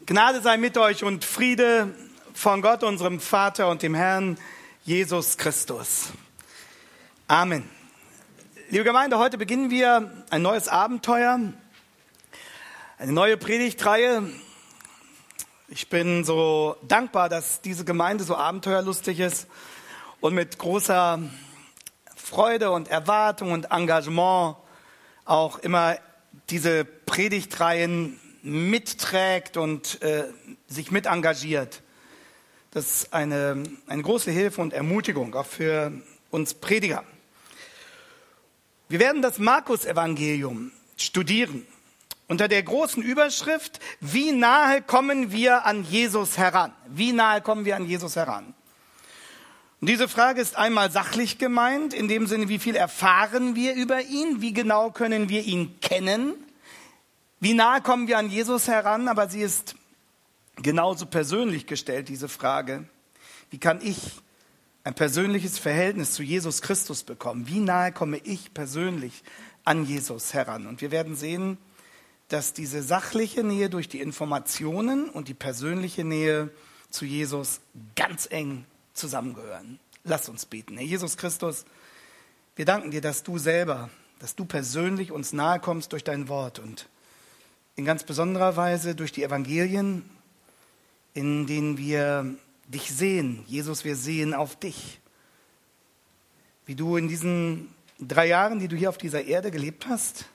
Gnade sei mit euch und Friede von Gott, unserem Vater und dem Herrn Jesus Christus. Amen. Liebe Gemeinde, heute beginnen wir ein neues Abenteuer, eine neue Predigtreihe. Ich bin so dankbar, dass diese Gemeinde so abenteuerlustig ist und mit großer Freude und Erwartung und Engagement auch immer diese Predigtreihen mitträgt und sich mit engagiert. Das ist eine große Hilfe und Ermutigung, auch für uns Prediger. Wir werden das Markus-Evangelium studieren unter der großen Überschrift: Wie nahe kommen wir an Jesus heran? Wie nahe kommen wir an Jesus heran? Und diese Frage ist einmal sachlich gemeint, in dem Sinne, wie viel erfahren wir über ihn? Wie genau können wir ihn kennen? Wie nahe kommen wir an Jesus heran? Aber sie ist genauso persönlich gestellt, diese Frage. Wie kann ich ein persönliches Verhältnis zu Jesus Christus bekommen? Wie nahe komme ich persönlich an Jesus heran? Und wir werden sehen, dass diese sachliche Nähe durch die Informationen und die persönliche Nähe zu Jesus ganz eng zusammengehören. Lass uns beten. Herr Jesus Christus, wir danken dir, dass du persönlich uns nahe kommst durch dein Wort und in ganz besonderer Weise durch die Evangelien, in denen wir dich sehen. Jesus, wir sehen auf dich. Wie du in diesen 3 Jahren, die du hier auf dieser Erde gelebt hast,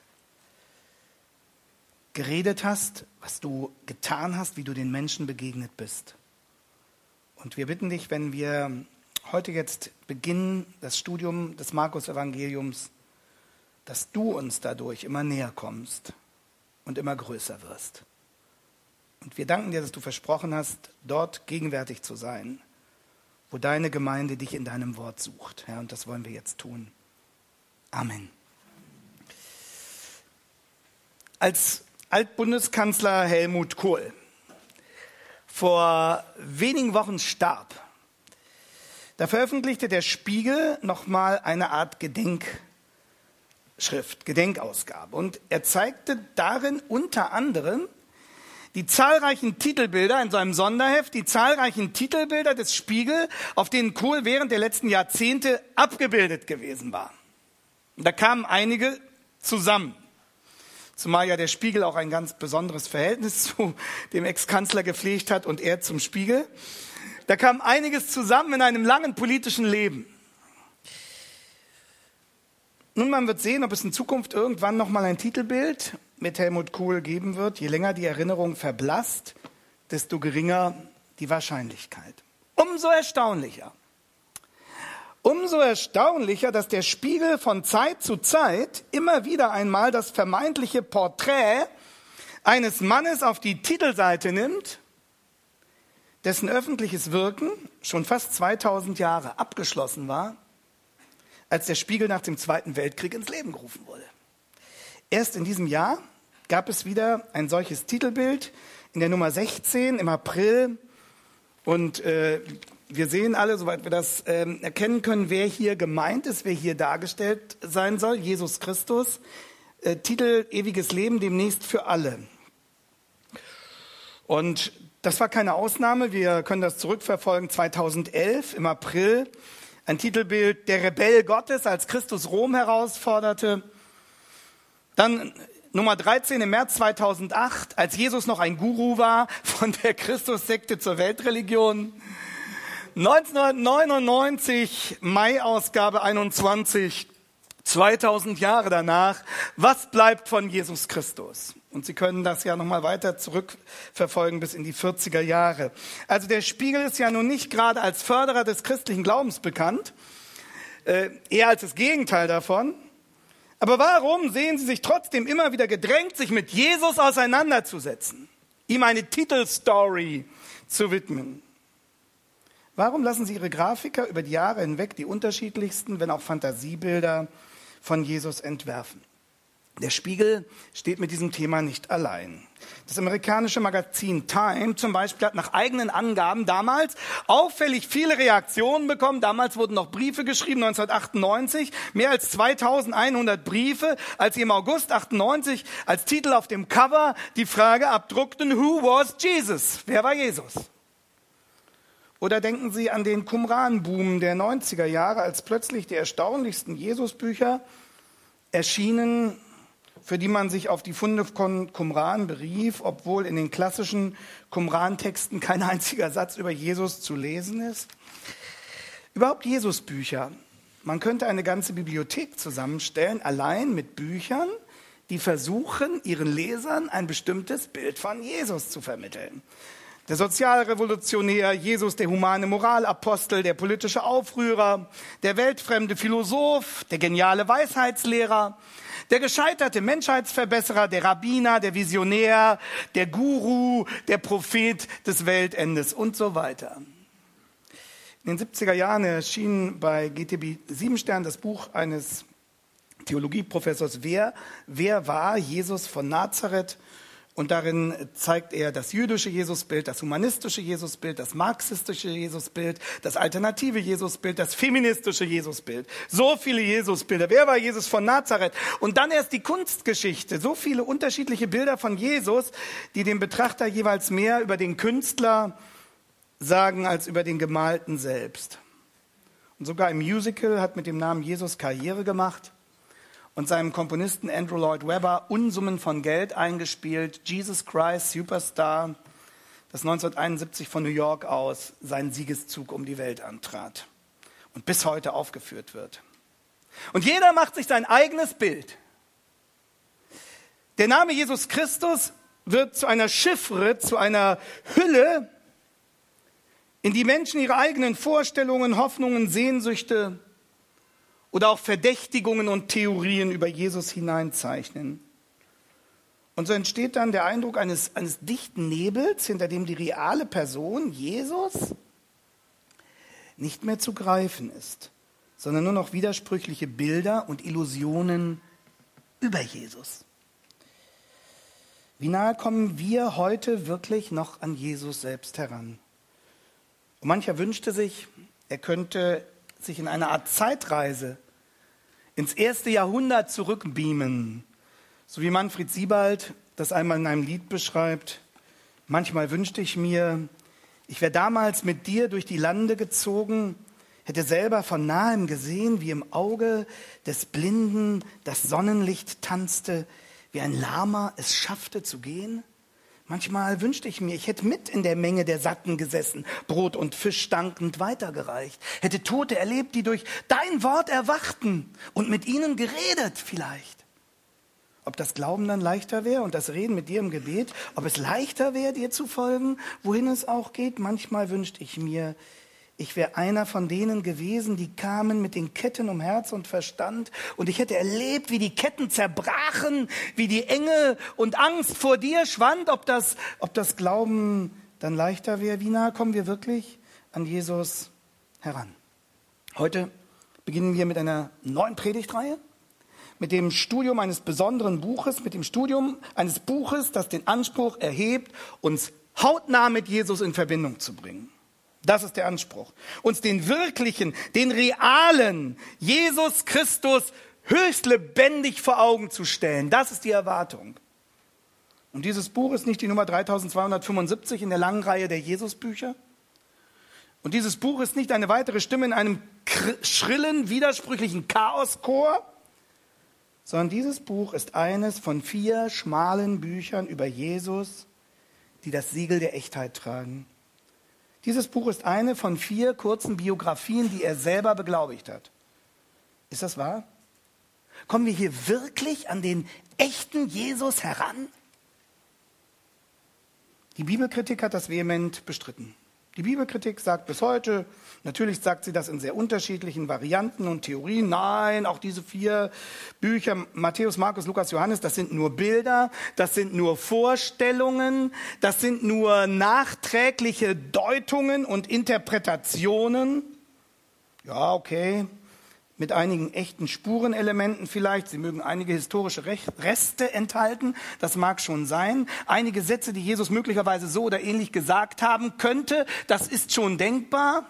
geredet hast, was du getan hast, wie du den Menschen begegnet bist. Und wir bitten dich, wenn wir heute jetzt beginnen, das Studium des Markus-Evangeliums, dass du uns dadurch immer näher kommst und immer größer wirst. Und wir danken dir, dass du versprochen hast, dort gegenwärtig zu sein, wo deine Gemeinde dich in deinem Wort sucht. Herr, und das wollen wir jetzt tun. Amen. Als Altbundeskanzler Helmut Kohl vor wenigen Wochen starb, da veröffentlichte der Spiegel nochmal eine Art Gedenkausgabe. Und er zeigte darin unter anderem die zahlreichen Titelbilder in seinem Sonderheft, die zahlreichen Titelbilder des Spiegel, auf denen Kohl während der letzten Jahrzehnte abgebildet gewesen war. Und da kamen einige zusammen. Zumal ja der Spiegel auch ein ganz besonderes Verhältnis zu dem Ex-Kanzler gepflegt hat und er zum Spiegel. Da kam einiges zusammen in einem langen politischen Leben. Nun, man wird sehen, ob es in Zukunft irgendwann nochmal ein Titelbild mit Helmut Kohl geben wird. Je länger die Erinnerung verblasst, desto geringer die Wahrscheinlichkeit. Umso erstaunlicher, dass der Spiegel von Zeit zu Zeit immer wieder einmal das vermeintliche Porträt eines Mannes auf die Titelseite nimmt, dessen öffentliches Wirken schon fast 2000 Jahre abgeschlossen war, als der Spiegel nach dem Zweiten Weltkrieg ins Leben gerufen wurde. Erst in diesem Jahr gab es wieder ein solches Titelbild in der Nummer 16 im April. Und wir sehen alle, soweit wir das erkennen können, wer hier gemeint ist, wer hier dargestellt sein soll. Jesus Christus, Titel Ewiges Leben, demnächst für alle. Und das war keine Ausnahme, wir können das zurückverfolgen. 2011 im April ein Titelbild: Der Rebell Gottes, als Christus Rom herausforderte. Dann Nummer 13 im März 2008, als Jesus noch ein Guru war, von der Christussekte zur Weltreligion. 1999, Mai-Ausgabe 21, 2000 Jahre danach, was bleibt von Jesus Christus? Und Sie können das ja nochmal weiter zurückverfolgen bis in die 40er Jahre. Also der Spiegel ist ja nun nicht gerade als Förderer des christlichen Glaubens bekannt, eher als das Gegenteil davon. Aber warum sehen Sie sich trotzdem immer wieder gedrängt, sich mit Jesus auseinanderzusetzen, ihm eine Titelstory zu widmen? Warum lassen Sie Ihre Grafiker über die Jahre hinweg die unterschiedlichsten, wenn auch Fantasiebilder von Jesus entwerfen? Der Spiegel steht mit diesem Thema nicht allein. Das amerikanische Magazin Time zum Beispiel hat nach eigenen Angaben damals auffällig viele Reaktionen bekommen. Damals wurden noch Briefe geschrieben, 1998, mehr als 2100 Briefe, als sie im August 98 als Titel auf dem Cover die Frage abdruckten, Who was Jesus? Wer war Jesus? Oder denken Sie an den Qumran-Boom der 90er Jahre, als plötzlich die erstaunlichsten Jesusbücher erschienen, für die man sich auf die Funde von Qumran berief, obwohl in den klassischen Qumran-Texten kein einziger Satz über Jesus zu lesen ist. Überhaupt Jesusbücher. Man könnte eine ganze Bibliothek zusammenstellen, allein mit Büchern, die versuchen, ihren Lesern ein bestimmtes Bild von Jesus zu vermitteln. Der Sozialrevolutionär, Jesus, der humane Moralapostel, der politische Aufrührer, der weltfremde Philosoph, der geniale Weisheitslehrer, der gescheiterte Menschheitsverbesserer, der Rabbiner, der Visionär, der Guru, der Prophet des Weltendes und so weiter. In den 70er Jahren erschien bei GTB Siebenstern das Buch eines Theologieprofessors Wer war Jesus von Nazareth? Und darin zeigt er das jüdische Jesusbild, das humanistische Jesusbild, das marxistische Jesusbild, das alternative Jesusbild, das feministische Jesusbild. So viele Jesusbilder. Wer war Jesus von Nazareth? Und dann erst die Kunstgeschichte. So viele unterschiedliche Bilder von Jesus, die dem Betrachter jeweils mehr über den Künstler sagen als über den Gemalten selbst. Und sogar im Musical hat mit dem Namen Jesus Karriere gemacht und seinem Komponisten Andrew Lloyd Webber Unsummen von Geld eingespielt. Jesus Christ Superstar, das 1971 von New York aus seinen Siegeszug um die Welt antrat und bis heute aufgeführt wird. Und jeder macht sich sein eigenes Bild. Der Name Jesus Christus wird zu einer Chiffre, zu einer Hülle, in die Menschen ihre eigenen Vorstellungen, Hoffnungen, Sehnsüchte oder auch Verdächtigungen und Theorien über Jesus hineinzeichnen. Und so entsteht dann der Eindruck eines dichten Nebels, hinter dem die reale Person, Jesus, nicht mehr zu greifen ist, sondern nur noch widersprüchliche Bilder und Illusionen über Jesus. Wie nahe kommen wir heute wirklich noch an Jesus selbst heran? Und mancher wünschte sich, er könnte sich in einer Art Zeitreise ins 1. Jahrhundert zurückbeamen. So wie Manfred Siebald das einmal in einem Lied beschreibt. Manchmal wünschte ich mir, ich wäre damals mit dir durch die Lande gezogen, hätte selber von nahem gesehen, wie im Auge des Blinden das Sonnenlicht tanzte, wie ein Lama es schaffte zu gehen. Manchmal wünschte ich mir, ich hätte mit in der Menge der Satten gesessen, Brot und Fisch dankend weitergereicht, hätte Tote erlebt, die durch dein Wort erwachten und mit ihnen geredet vielleicht. Ob das Glauben dann leichter wäre und das Reden mit dir im Gebet, ob es leichter wäre, dir zu folgen, wohin es auch geht. Manchmal wünschte ich mir, ich wäre einer von denen gewesen, die kamen mit den Ketten um Herz und Verstand und ich hätte erlebt, wie die Ketten zerbrachen, wie die Enge und Angst vor dir schwand, ob das Glauben dann leichter wäre. Wie nahe kommen wir wirklich an Jesus heran? Heute beginnen wir mit einer neuen Predigtreihe, mit dem Studium eines besonderen Buches, mit dem Studium eines Buches, das den Anspruch erhebt, uns hautnah mit Jesus in Verbindung zu bringen. Das ist der Anspruch. Uns den wirklichen, den realen Jesus Christus höchst lebendig vor Augen zu stellen. Das ist die Erwartung. Und dieses Buch ist nicht die Nummer 3275 in der langen Reihe der Jesusbücher. Und dieses Buch ist nicht eine weitere Stimme in einem schrillen, widersprüchlichen Chaoschor, sondern dieses Buch ist eines von 4 schmalen Büchern über Jesus, die das Siegel der Echtheit tragen. Dieses Buch ist eine von 4 kurzen Biografien, die er selber beglaubigt hat. Ist das wahr? Kommen wir hier wirklich an den echten Jesus heran? Die Bibelkritik hat das vehement bestritten. Die Bibelkritik sagt bis heute, natürlich sagt sie das in sehr unterschiedlichen Varianten und Theorien, nein, auch diese 4 Bücher, Matthäus, Markus, Lukas, Johannes, das sind nur Bilder, das sind nur Vorstellungen, das sind nur nachträgliche Deutungen und Interpretationen. Ja, okay, mit einigen echten Spurenelementen vielleicht. Sie mögen einige historische Reste enthalten, das mag schon sein. Einige Sätze, die Jesus möglicherweise so oder ähnlich gesagt haben könnte, das ist schon denkbar.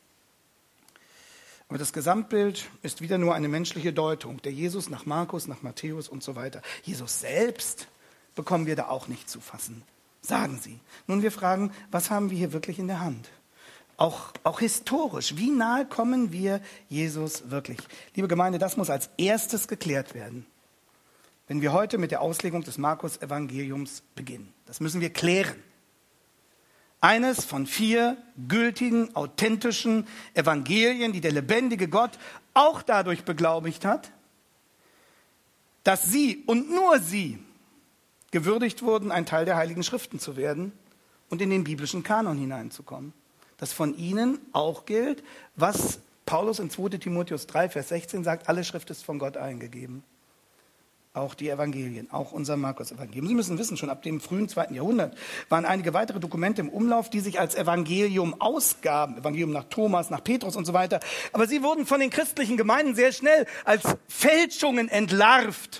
Aber das Gesamtbild ist wieder nur eine menschliche Deutung. Der Jesus nach Markus, nach Matthäus und so weiter. Jesus selbst bekommen wir da auch nicht zu fassen, sagen sie. Nun, wir fragen, was haben wir hier wirklich in der Hand? Auch historisch, wie nahe kommen wir Jesus wirklich? Liebe Gemeinde, das muss als erstes geklärt werden, wenn wir heute mit der Auslegung des Markus-Evangeliums beginnen. Das müssen wir klären. Eines von 4 gültigen, authentischen Evangelien, die der lebendige Gott auch dadurch beglaubigt hat, dass sie und nur sie gewürdigt wurden, ein Teil der Heiligen Schriften zu werden und in den biblischen Kanon hineinzukommen. Dass von ihnen auch gilt, was Paulus in 2 Timotheus 3, Vers 16 sagt, alle Schrift ist von Gott eingegeben. Auch die Evangelien, auch unser Markus-Evangelium. Sie müssen wissen, schon ab dem frühen 2. Jahrhundert waren einige weitere Dokumente im Umlauf, die sich als Evangelium ausgaben. Evangelium nach Thomas, nach Petrus und so weiter. Aber sie wurden von den christlichen Gemeinden sehr schnell als Fälschungen entlarvt,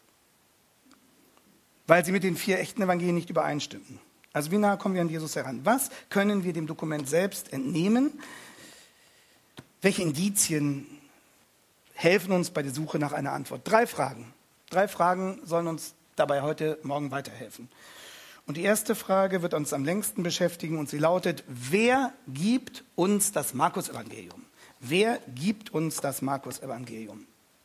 weil sie mit den 4 echten Evangelien nicht übereinstimmten. Also wie nahe kommen wir an Jesus heran? Was können wir dem Dokument selbst entnehmen? Welche Indizien helfen uns bei der Suche nach einer Antwort? 3 Fragen. 3 Fragen sollen uns dabei heute Morgen weiterhelfen. Und die erste Frage wird uns am längsten beschäftigen und sie lautet, wer gibt uns das Markus-Evangelium? Wer gibt uns das Markus-Evangelium?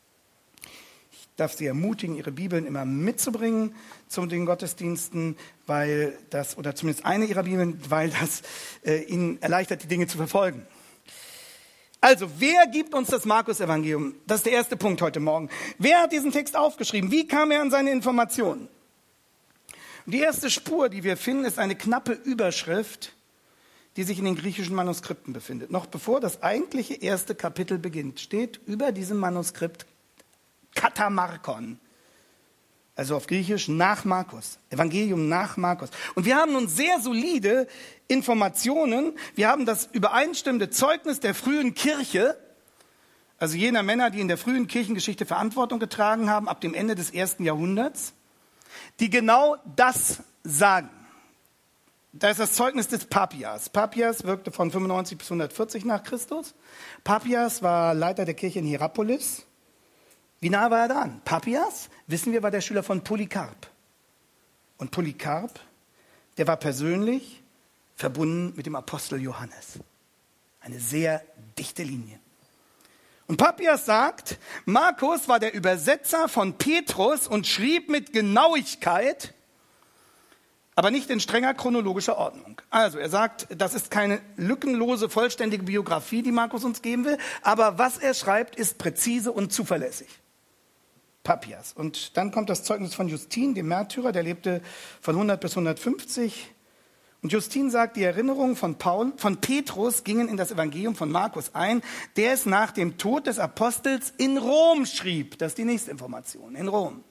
Ich darf Sie ermutigen, Ihre Bibeln immer mitzubringen zu den Gottesdiensten, weil das, oder zumindest eine Ihrer Bibeln, weil das Ihnen erleichtert, die Dinge zu verfolgen. Also, wer gibt uns das Markus-Evangelium? Das ist der erste Punkt heute Morgen. Wer hat diesen Text aufgeschrieben? Wie kam er an seine Informationen? Und die erste Spur, die wir finden, ist eine knappe Überschrift, die sich in den griechischen Manuskripten befindet. Noch bevor das eigentliche erste Kapitel beginnt, steht über diesem Manuskript Katamarkon, also auf Griechisch nach Markus, Evangelium nach Markus. Und wir haben nun sehr solide Informationen, wir haben das übereinstimmende Zeugnis der frühen Kirche, also jener Männer, die in der frühen Kirchengeschichte Verantwortung getragen haben, ab dem Ende des 1. Jahrhunderts, die genau das sagen. Da ist das Zeugnis des Papias. Papias wirkte von 95 bis 140 nach Christus. Papias war Leiter der Kirche in Hierapolis. Wie nah war er dran? Papias, wissen wir, war der Schüler von Polycarp. Und Polycarp, der war persönlich verbunden mit dem Apostel Johannes. Eine sehr dichte Linie. Und Papias sagt, Markus war der Übersetzer von Petrus und schrieb mit Genauigkeit, aber nicht in strenger chronologischer Ordnung. Also er sagt, das ist keine lückenlose, vollständige Biografie, die Markus uns geben will, aber was er schreibt, ist präzise und zuverlässig. Papias. Und dann kommt das Zeugnis von Justin, dem Märtyrer, der lebte von 100 bis 150. Und Justin sagt, die Erinnerungen von Petrus gingen in das Evangelium von Markus ein, der es nach dem Tod des Apostels in Rom schrieb. Das ist die nächste Information, in Rom.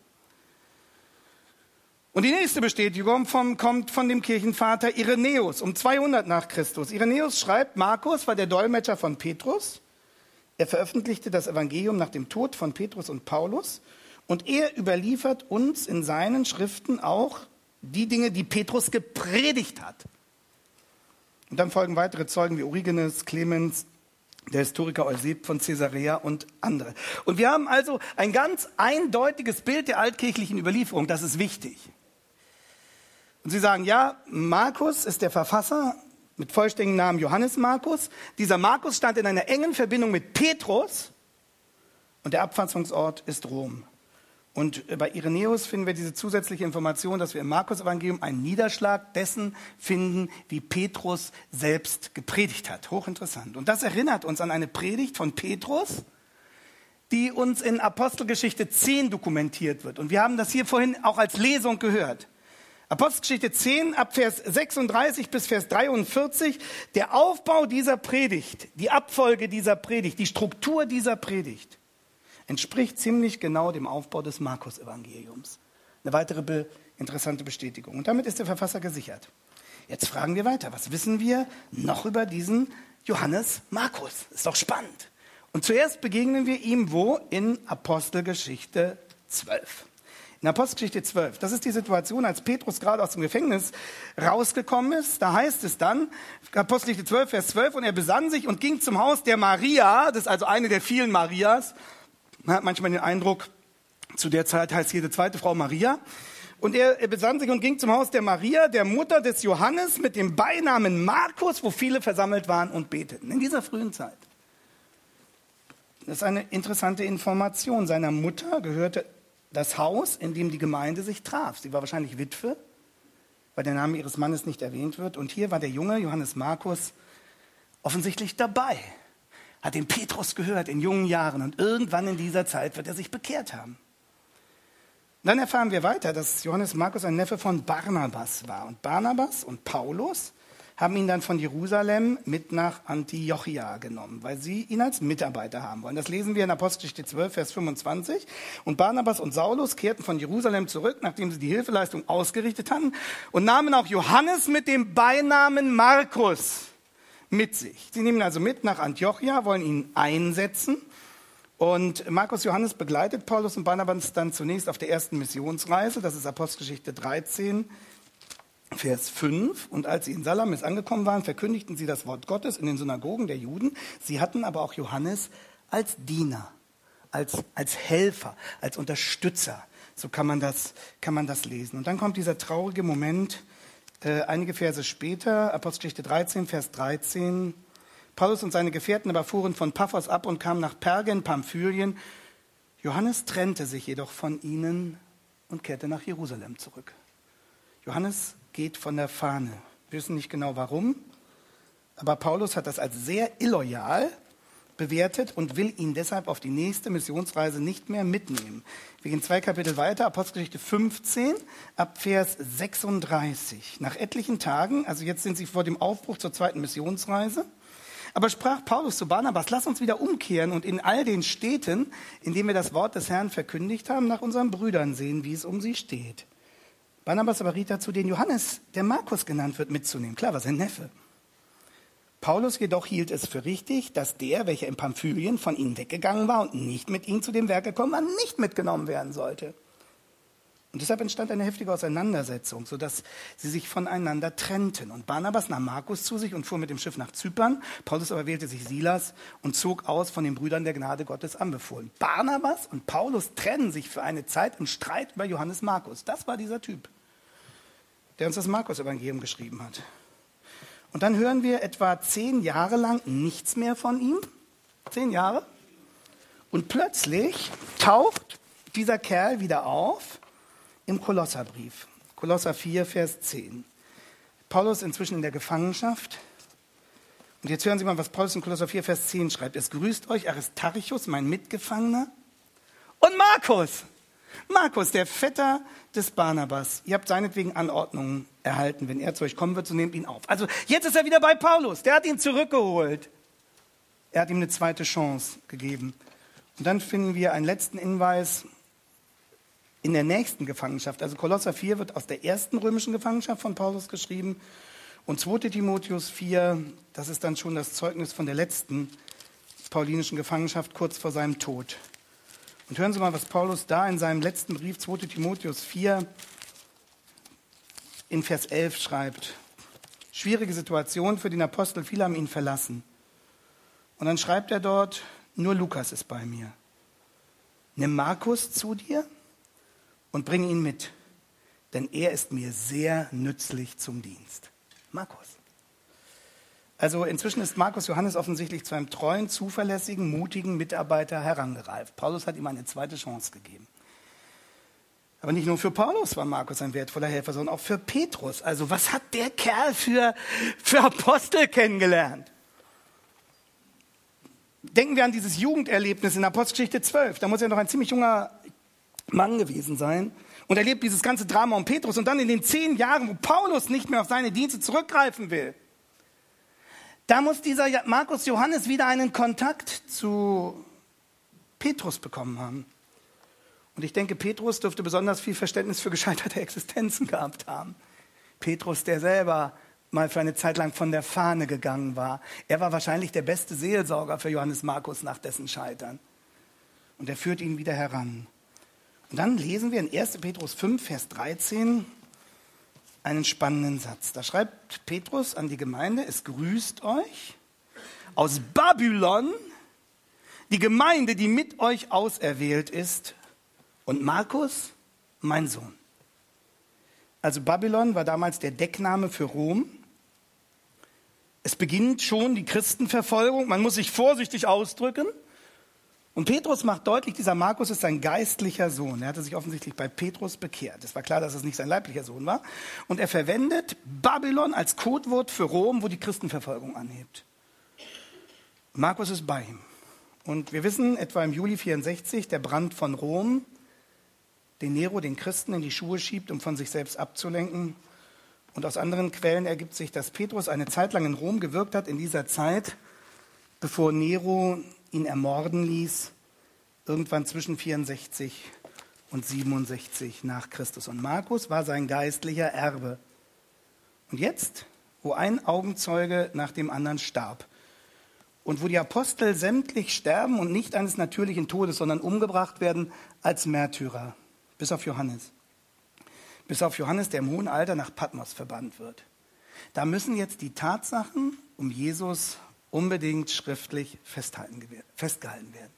Und die nächste Bestätigung kommt von dem Kirchenvater Irenäus um 200 nach Christus. Irenäus schreibt, Markus war der Dolmetscher von Petrus. Er veröffentlichte das Evangelium nach dem Tod von Petrus und Paulus. Und er überliefert uns in seinen Schriften auch die Dinge, die Petrus gepredigt hat. Und dann folgen weitere Zeugen wie Origenes, Clemens, der Historiker Euseb von Caesarea und andere. Und wir haben also ein ganz eindeutiges Bild der altkirchlichen Überlieferung. Das ist wichtig. Und Sie sagen, ja, Markus ist der Verfasser mit vollständigem Namen Johannes Markus. Dieser Markus stand in einer engen Verbindung mit Petrus und der Abfassungsort ist Rom. Und bei Irenäus finden wir diese zusätzliche Information, dass wir im Markus-Evangelium einen Niederschlag dessen finden, wie Petrus selbst gepredigt hat. Hochinteressant. Und das erinnert uns an eine Predigt von Petrus, die uns in Apostelgeschichte 10 dokumentiert wird. Und wir haben das hier vorhin auch als Lesung gehört. Apostelgeschichte 10 ab Vers 36 bis Vers 43, der Aufbau dieser Predigt, die Abfolge dieser Predigt, die Struktur dieser Predigt entspricht ziemlich genau dem Aufbau des Markus-Evangeliums. Eine weitere interessante Bestätigung. Und damit ist der Verfasser gesichert. Jetzt fragen wir weiter. Was wissen wir noch über diesen Johannes Markus? Ist doch spannend. Und zuerst begegnen wir ihm wo? In Apostelgeschichte 12. In Apostelgeschichte 12, das ist die Situation, als Petrus gerade aus dem Gefängnis rausgekommen ist. Da heißt es dann, Apostelgeschichte 12, Vers 12, und er besann sich und ging zum Haus der Maria, das ist also eine der vielen Marias. Man hat manchmal den Eindruck, zu der Zeit heißt jede zweite Frau Maria. Und er besann sich und ging zum Haus der Maria, der Mutter des Johannes, mit dem Beinamen Markus, wo viele versammelt waren und beteten. In dieser frühen Zeit. Das ist eine interessante Information. Seiner Mutter gehörte das Haus, in dem die Gemeinde sich traf. Sie war wahrscheinlich Witwe, weil der Name ihres Mannes nicht erwähnt wird. Und hier war der junge Johannes Markus offensichtlich dabei. Hat den Petrus gehört in jungen Jahren. Und irgendwann in dieser Zeit wird er sich bekehrt haben. Dann erfahren wir weiter, dass Johannes Markus ein Neffe von Barnabas war. Und Barnabas und Paulus haben ihn dann von Jerusalem mit nach Antiochia genommen, weil sie ihn als Mitarbeiter haben wollen. Das lesen wir in Apostelgeschichte 12, Vers 25. Und Barnabas und Saulus kehrten von Jerusalem zurück, nachdem sie die Hilfeleistung ausgerichtet hatten, und nahmen auch Johannes mit dem Beinamen Markus mit sich. Sie nehmen ihn also mit nach Antiochia, wollen ihn einsetzen. Und Markus Johannes begleitet Paulus und Barnabas dann zunächst auf der ersten Missionsreise. Das ist Apostelgeschichte 13, Vers 5. Und als sie in Salamis angekommen waren, verkündigten sie das Wort Gottes in den Synagogen der Juden. Sie hatten aber auch Johannes als Diener, als Helfer, als Unterstützer. So kann man das lesen. Und dann kommt dieser traurige Moment, einige Verse später, Apostelgeschichte 13, Vers 13. Paulus und seine Gefährten aber fuhren von Paphos ab und kamen nach Perge in Pamphylien. Johannes trennte sich jedoch von ihnen und kehrte nach Jerusalem zurück. Johannes geht von der Fahne. Wir wissen nicht genau warum, aber Paulus hat das als sehr illoyal bewertet und will ihn deshalb auf die nächste Missionsreise nicht mehr mitnehmen. Wir gehen 2 Kapitel weiter, Apostelgeschichte 15, ab Vers 36. Nach etlichen Tagen, also jetzt sind sie vor dem Aufbruch zur zweiten Missionsreise, aber sprach Paulus zu Barnabas: Lass uns wieder umkehren und in all den Städten, in denen wir das Wort des Herrn verkündigt haben, nach unseren Brüdern sehen, wie es um sie steht. Barnabas aber riet dazu, den Johannes, der Markus genannt wird, mitzunehmen. Klar, war sein Neffe. Paulus jedoch hielt es für richtig, dass der, welcher in Pamphylien von ihnen weggegangen war und nicht mit ihnen zu dem Werk gekommen war, nicht mitgenommen werden sollte. Und deshalb entstand eine heftige Auseinandersetzung, sodass sie sich voneinander trennten. Und Barnabas nahm Markus zu sich und fuhr mit dem Schiff nach Zypern. Paulus aber wählte sich Silas und zog aus, von den Brüdern der Gnade Gottes anbefohlen. Barnabas und Paulus trennen sich für eine Zeit im Streit über Johannes Markus. Das war dieser Typ, der uns das Markus-Evangelium geschrieben hat. Und dann hören wir etwa 10 Jahre lang nichts mehr von ihm. 10 Jahre. Und plötzlich taucht dieser Kerl wieder auf im Kolosserbrief. Kolosser 4, Vers 10. Paulus inzwischen in der Gefangenschaft. Und jetzt hören Sie mal, was Paulus in Kolosser 4, Vers 10 schreibt. Es grüßt euch Aristarchus, mein Mitgefangener, und Markus. Markus, der Vetter des Barnabas. Ihr habt seinetwegen Anordnungen erhalten. Wenn er zu euch kommen wird, so nehmt ihn auf. Also jetzt ist er wieder bei Paulus. Der hat ihn zurückgeholt. Er hat ihm eine zweite Chance gegeben. Und dann finden wir einen letzten Hinweis in der nächsten Gefangenschaft. Also Kolosser 4 wird aus der ersten römischen Gefangenschaft von Paulus geschrieben. Und 2 Timotheus 4, das ist dann schon das Zeugnis von der letzten paulinischen Gefangenschaft kurz vor seinem Tod. Und hören Sie mal, was Paulus da in seinem letzten Brief, 2 Timotheus 4, in Vers 11 schreibt. Schwierige Situation für den Apostel, viele haben ihn verlassen. Und dann schreibt er dort: Nur Lukas ist bei mir. Nimm Markus zu dir und bring ihn mit, denn er ist mir sehr nützlich zum Dienst. Markus. Also inzwischen ist Markus Johannes offensichtlich zu einem treuen, zuverlässigen, mutigen Mitarbeiter herangereift. Paulus hat ihm eine zweite Chance gegeben. Aber nicht nur für Paulus war Markus ein wertvoller Helfer, sondern auch für Petrus. Also was hat der Kerl für Apostel kennengelernt? Denken wir an dieses Jugenderlebnis in Apostelgeschichte 12. Da muss er noch ein ziemlich junger Mann gewesen sein und erlebt dieses ganze Drama um Petrus. Und dann in den 10 Jahren, wo Paulus nicht mehr auf seine Dienste zurückgreifen will, da muss dieser Markus Johannes wieder einen Kontakt zu Petrus bekommen haben. Und ich denke, Petrus dürfte besonders viel Verständnis für gescheiterte Existenzen gehabt haben. Petrus, der selber mal für eine Zeit lang von der Fahne gegangen war. Er war wahrscheinlich der beste Seelsorger für Johannes Markus nach dessen Scheitern. Und er führt ihn wieder heran. Und dann lesen wir in 1. Petrus 5, Vers 13 einen spannenden Satz. Da schreibt Petrus an die Gemeinde: Es grüßt euch aus Babylon die Gemeinde, die mit euch auserwählt ist, und Markus, mein Sohn. Also Babylon war damals der Deckname für Rom. Es beginnt schon die Christenverfolgung. Man muss sich vorsichtig ausdrücken. Und Petrus macht deutlich, dieser Markus ist sein geistlicher Sohn. Er hatte sich offensichtlich bei Petrus bekehrt. Es war klar, dass es nicht sein leiblicher Sohn war. Und er verwendet Babylon als Codewort für Rom, wo die Christenverfolgung anhebt. Markus ist bei ihm. Und wir wissen, etwa im Juli 64, der Brand von Rom, den Nero den Christen in die Schuhe schiebt, um von sich selbst abzulenken. Und aus anderen Quellen ergibt sich, dass Petrus eine Zeit lang in Rom gewirkt hat, in dieser Zeit, bevor Nero ihn ermorden ließ, irgendwann zwischen 64 und 67 nach Christus. Und Markus war sein geistlicher Erbe. Und jetzt, wo ein Augenzeuge nach dem anderen starb und wo die Apostel sämtlich sterben und nicht eines natürlichen Todes, sondern umgebracht werden als Märtyrer, bis auf Johannes. Bis auf Johannes, der im hohen Alter nach Patmos verbannt wird. Da müssen jetzt die Tatsachen um Jesus unbedingt schriftlich festgehalten werden.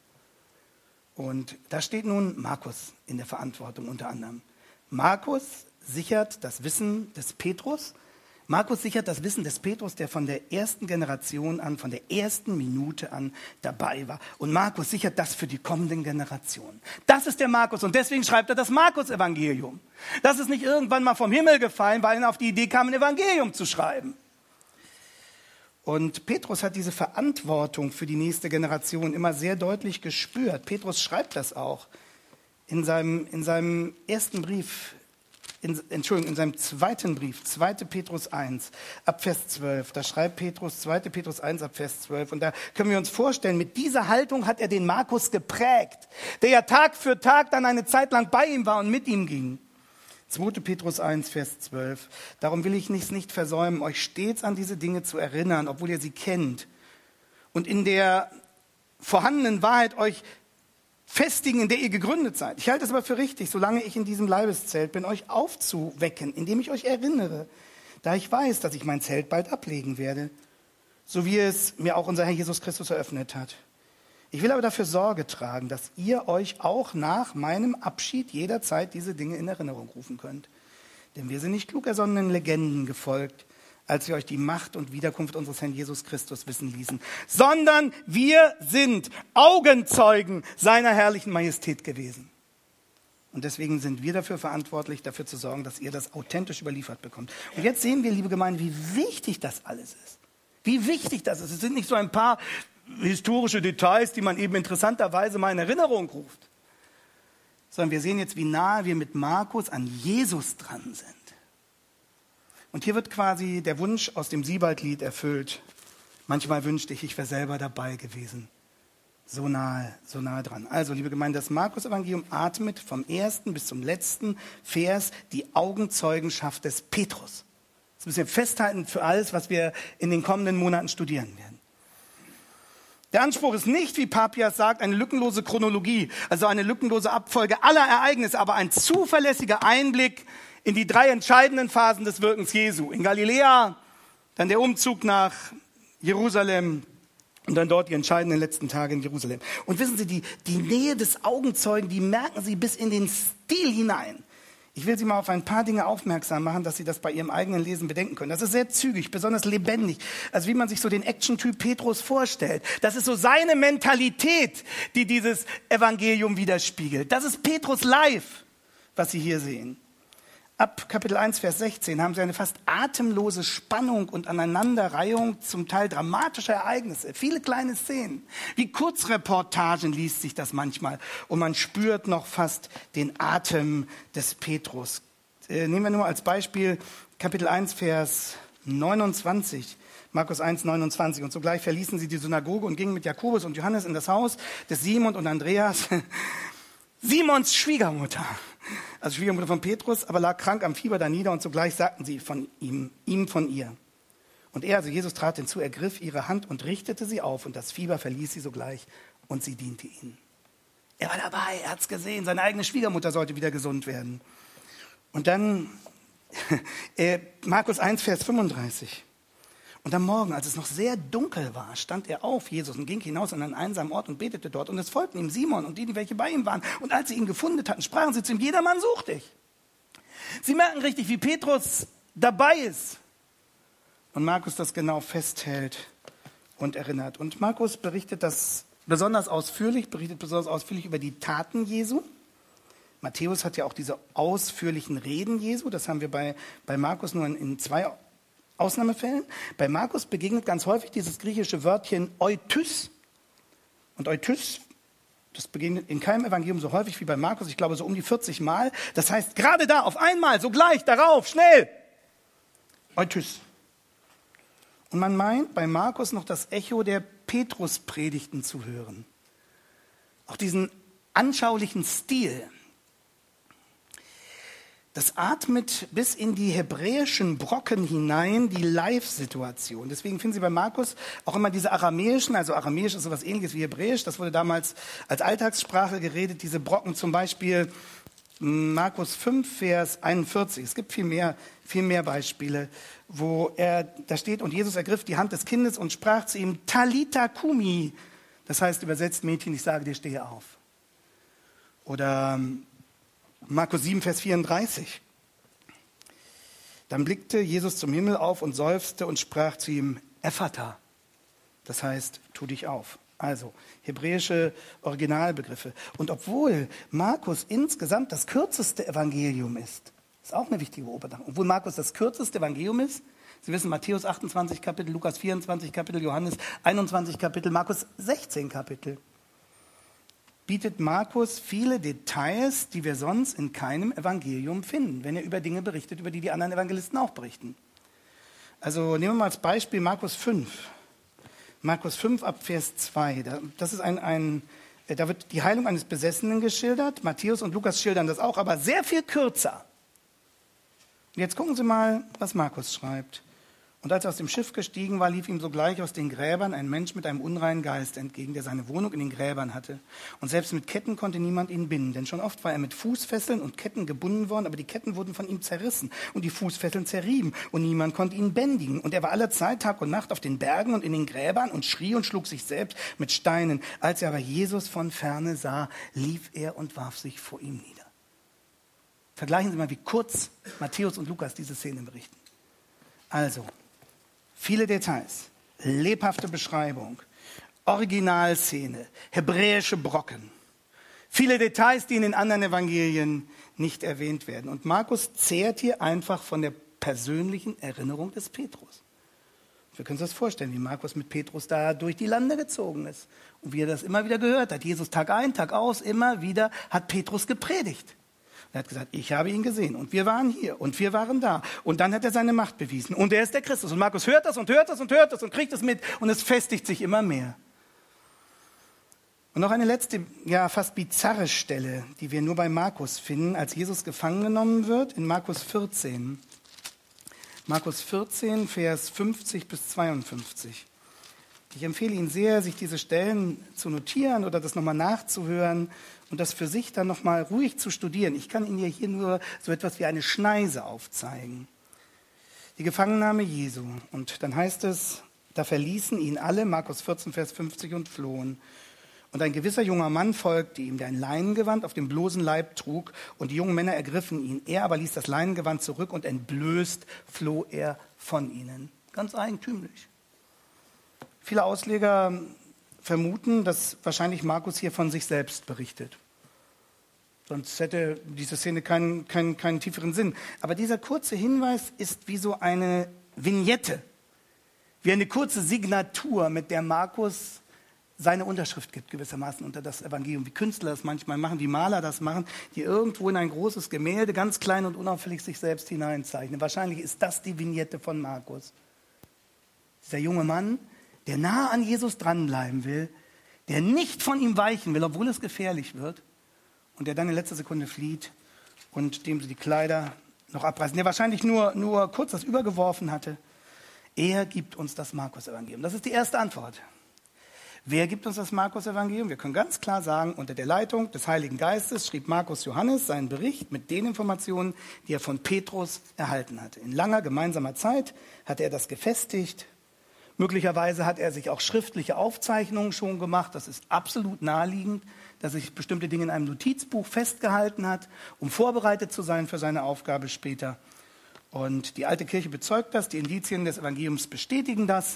Und da steht nun Markus in der Verantwortung unter anderem. Markus sichert das Wissen des Petrus. Markus sichert das Wissen des Petrus, der von der ersten Generation an, von der ersten Minute an dabei war. Und Markus sichert das für die kommenden Generationen. Das ist der Markus und deswegen schreibt er das Markus-Evangelium. Das ist nicht irgendwann mal vom Himmel gefallen, weil er auf die Idee kam, ein Evangelium zu schreiben. Und Petrus hat diese Verantwortung für die nächste Generation immer sehr deutlich gespürt. Petrus schreibt das auch in seinem ersten Brief, in seinem zweiten Brief, 2. Petrus 1, ab Vers 12. Da schreibt Petrus, 2. Petrus 1, ab Vers 12. Und da können wir uns vorstellen, mit dieser Haltung hat er den Markus geprägt, der ja Tag für Tag dann eine Zeit lang bei ihm war und mit ihm ging. 2. Petrus 1, Vers 12. Darum will ich es nicht versäumen, euch stets an diese Dinge zu erinnern, obwohl ihr sie kennt. Und in der vorhandenen Wahrheit euch festigen, in der ihr gegründet seid. Ich halte es aber für richtig, solange ich in diesem Leibeszelt bin, euch aufzuwecken, indem ich euch erinnere, da ich weiß, dass ich mein Zelt bald ablegen werde, so wie es mir auch unser Herr Jesus Christus eröffnet hat. Ich will aber dafür Sorge tragen, dass ihr euch auch nach meinem Abschied jederzeit diese Dinge in Erinnerung rufen könnt. Denn wir sind nicht klug ersonnenen Legenden gefolgt, als wir euch die Macht und Wiederkunft unseres Herrn Jesus Christus wissen ließen, sondern wir sind Augenzeugen seiner herrlichen Majestät gewesen. Und deswegen sind wir dafür verantwortlich, dafür zu sorgen, dass ihr das authentisch überliefert bekommt. Und jetzt sehen wir, liebe Gemeinde, wie wichtig das alles ist. Wie wichtig das ist. Es sind nicht so ein paar historische Details, die man eben interessanterweise mal in Erinnerung ruft. Sondern wir sehen jetzt, wie nahe wir mit Markus an Jesus dran sind. Und hier wird quasi der Wunsch aus dem Siebald-Lied erfüllt. Manchmal wünschte ich wäre selber dabei gewesen. So nahe dran. Also, liebe Gemeinde, das Markus-Evangelium atmet vom ersten bis zum letzten Vers die Augenzeugenschaft des Petrus. Das müssen wir festhalten für alles, was wir in den kommenden Monaten studieren werden. Der Anspruch ist nicht, wie Papias sagt, eine lückenlose Chronologie, also eine lückenlose Abfolge aller Ereignisse, aber ein zuverlässiger Einblick in die 3 entscheidenden Phasen des Wirkens Jesu. In Galiläa, dann der Umzug nach Jerusalem und dann dort die entscheidenden letzten Tage in Jerusalem. Und wissen Sie, die Nähe des Augenzeugen, die merken Sie bis in den Stil hinein. Ich will Sie mal auf ein paar Dinge aufmerksam machen, dass Sie das bei Ihrem eigenen Lesen bedenken können. Das ist sehr zügig, besonders lebendig. Also wie man sich so den Action-Typ Petrus vorstellt. Das ist so seine Mentalität, die dieses Evangelium widerspiegelt. Das ist Petrus live, was Sie hier sehen. Ab Kapitel 1, Vers 16 haben Sie eine fast atemlose Spannung und Aneinanderreihung zum Teil dramatischer Ereignisse. Viele kleine Szenen. Wie Kurzreportagen liest sich das manchmal. Und man spürt noch fast den Atem des Petrus. Nehmen wir nur als Beispiel Kapitel 1, Vers 29. Markus 1, 29. Und sogleich verließen sie die Synagoge und gingen mit Jakobus und Johannes in das Haus des Simon und Andreas. Simons Schwiegermutter, also Schwiegermutter von Petrus, aber lag krank am Fieber da nieder und sogleich sagten sie ihm von ihr. Und er, also Jesus, trat hinzu, ergriff ihre Hand und richtete sie auf. Und das Fieber verließ sie sogleich und sie diente ihnen. Er war dabei, er hat es gesehen. Seine eigene Schwiegermutter sollte wieder gesund werden. Und dann Markus 1, Vers 35. Und am Morgen, als es noch sehr dunkel war, stand er auf, Jesus, und ging hinaus an einen einsamen Ort und betete dort. Und es folgten ihm Simon und die, welche bei ihm waren. Und als sie ihn gefunden hatten, sprachen sie zu ihm, jedermann sucht dich. Sie merken richtig, wie Petrus dabei ist. Und Markus das genau festhält und erinnert. Und Markus berichtet besonders ausführlich über die Taten Jesu. Matthäus hat ja auch diese ausführlichen Reden Jesu. Das haben wir bei Markus nur in 2 Ausnahmefällen. Bei Markus begegnet ganz häufig dieses griechische Wörtchen Euthys. Und Euthys, das begegnet in keinem Evangelium so häufig wie bei Markus, ich glaube so um die 40 Mal. Das heißt, gerade da, auf einmal, sogleich, darauf, schnell. Euthys. Und man meint bei Markus noch das Echo der Petrus-Predigten zu hören. Auch diesen anschaulichen Stil. Das atmet bis in die hebräischen Brocken hinein die Live-Situation. Deswegen finden Sie bei Markus auch immer diese aramäischen, also aramäisch ist sowas ähnliches wie hebräisch, das wurde damals als Alltagssprache geredet, diese Brocken zum Beispiel Markus 5, Vers 41. Es gibt viel mehr Beispiele, wo da steht, und Jesus ergriff die Hand des Kindes und sprach zu ihm, Talitha Kumi. Das heißt übersetzt, Mädchen, ich sage dir, stehe auf. Oder Markus 7, Vers 34. Dann blickte Jesus zum Himmel auf und seufzte und sprach zu ihm, Ephata. Das heißt, tu dich auf. Also, hebräische Originalbegriffe. Und obwohl Markus insgesamt das kürzeste Evangelium ist auch eine wichtige Beobachtung. Obwohl Markus das kürzeste Evangelium ist, Sie wissen, Matthäus 28 Kapitel, Lukas 24 Kapitel, Johannes 21 Kapitel, Markus 16 Kapitel, bietet Markus viele Details, die wir sonst in keinem Evangelium finden, wenn er über Dinge berichtet, über die die anderen Evangelisten auch berichten. Also nehmen wir mal als Beispiel Markus 5. Markus 5 ab Vers 2. Das ist da wird die Heilung eines Besessenen geschildert. Matthäus und Lukas schildern das auch, aber sehr viel kürzer. Und jetzt gucken Sie mal, was Markus schreibt. Und als er aus dem Schiff gestiegen war, lief ihm sogleich aus den Gräbern ein Mensch mit einem unreinen Geist entgegen, der seine Wohnung in den Gräbern hatte. Und selbst mit Ketten konnte niemand ihn binden, denn schon oft war er mit Fußfesseln und Ketten gebunden worden, aber die Ketten wurden von ihm zerrissen und die Fußfesseln zerrieben und niemand konnte ihn bändigen. Und er war allezeit Tag und Nacht auf den Bergen und in den Gräbern und schrie und schlug sich selbst mit Steinen. Als er aber Jesus von ferne sah, lief er und warf sich vor ihm nieder. Vergleichen Sie mal, wie kurz Matthäus und Lukas diese Szene berichten. Also, viele Details, lebhafte Beschreibung, Originalszene, hebräische Brocken. Viele Details, die in den anderen Evangelien nicht erwähnt werden. Und Markus zehrt hier einfach von der persönlichen Erinnerung des Petrus. Wir können uns das vorstellen, wie Markus mit Petrus da durch die Lande gezogen ist. Und wie er das immer wieder gehört hat. Jesus Tag ein, Tag aus, immer wieder hat Petrus gepredigt. Er hat gesagt, ich habe ihn gesehen und wir waren hier und wir waren da. Und dann hat er seine Macht bewiesen und er ist der Christus. Und Markus hört das und hört das und hört das und kriegt es mit und es festigt sich immer mehr. Und noch eine letzte, ja fast bizarre Stelle, die wir nur bei Markus finden, als Jesus gefangen genommen wird, in Markus 14. Markus 14, Vers 50 bis 52. Ich empfehle Ihnen sehr, sich diese Stellen zu notieren oder das nochmal nachzuhören und das für sich dann nochmal ruhig zu studieren. Ich kann Ihnen ja hier nur so etwas wie eine Schneise aufzeigen. Die Gefangennahme Jesu. Und dann heißt es, da verließen ihn alle, Markus 14, Vers 50, und flohen. Und ein gewisser junger Mann folgte ihm, der ein Leinengewand auf dem bloßen Leib trug. Und die jungen Männer ergriffen ihn. Er aber ließ das Leinengewand zurück und entblößt floh er von ihnen. Ganz eigentümlich. Viele Ausleger vermuten, dass wahrscheinlich Markus hier von sich selbst berichtet. Sonst hätte diese Szene keinen tieferen Sinn. Aber dieser kurze Hinweis ist wie so eine Vignette, wie eine kurze Signatur, mit der Markus seine Unterschrift gibt, gewissermaßen unter das Evangelium. Wie Künstler das manchmal machen, wie Maler das machen, die irgendwo in ein großes Gemälde ganz klein und unauffällig sich selbst hineinzeichnen. Wahrscheinlich ist das die Vignette von Markus. Dieser junge Mann, der nah an Jesus dranbleiben will, der nicht von ihm weichen will, obwohl es gefährlich wird, und der dann in letzter Sekunde flieht und dem sie die Kleider noch abreißen, der wahrscheinlich nur kurz das übergeworfen hatte. Er gibt uns das Markus-Evangelium. Das ist die erste Antwort. Wer gibt uns das Markus-Evangelium? Wir können ganz klar sagen, unter der Leitung des Heiligen Geistes schrieb Markus Johannes seinen Bericht mit den Informationen, die er von Petrus erhalten hatte. In langer gemeinsamer Zeit hat er das gefestigt. Möglicherweise hat er sich auch schriftliche Aufzeichnungen schon gemacht. Das ist absolut naheliegend, dass sich bestimmte Dinge in einem Notizbuch festgehalten hat, um vorbereitet zu sein für seine Aufgabe später. Und die alte Kirche bezeugt das, die Indizien des Evangeliums bestätigen das.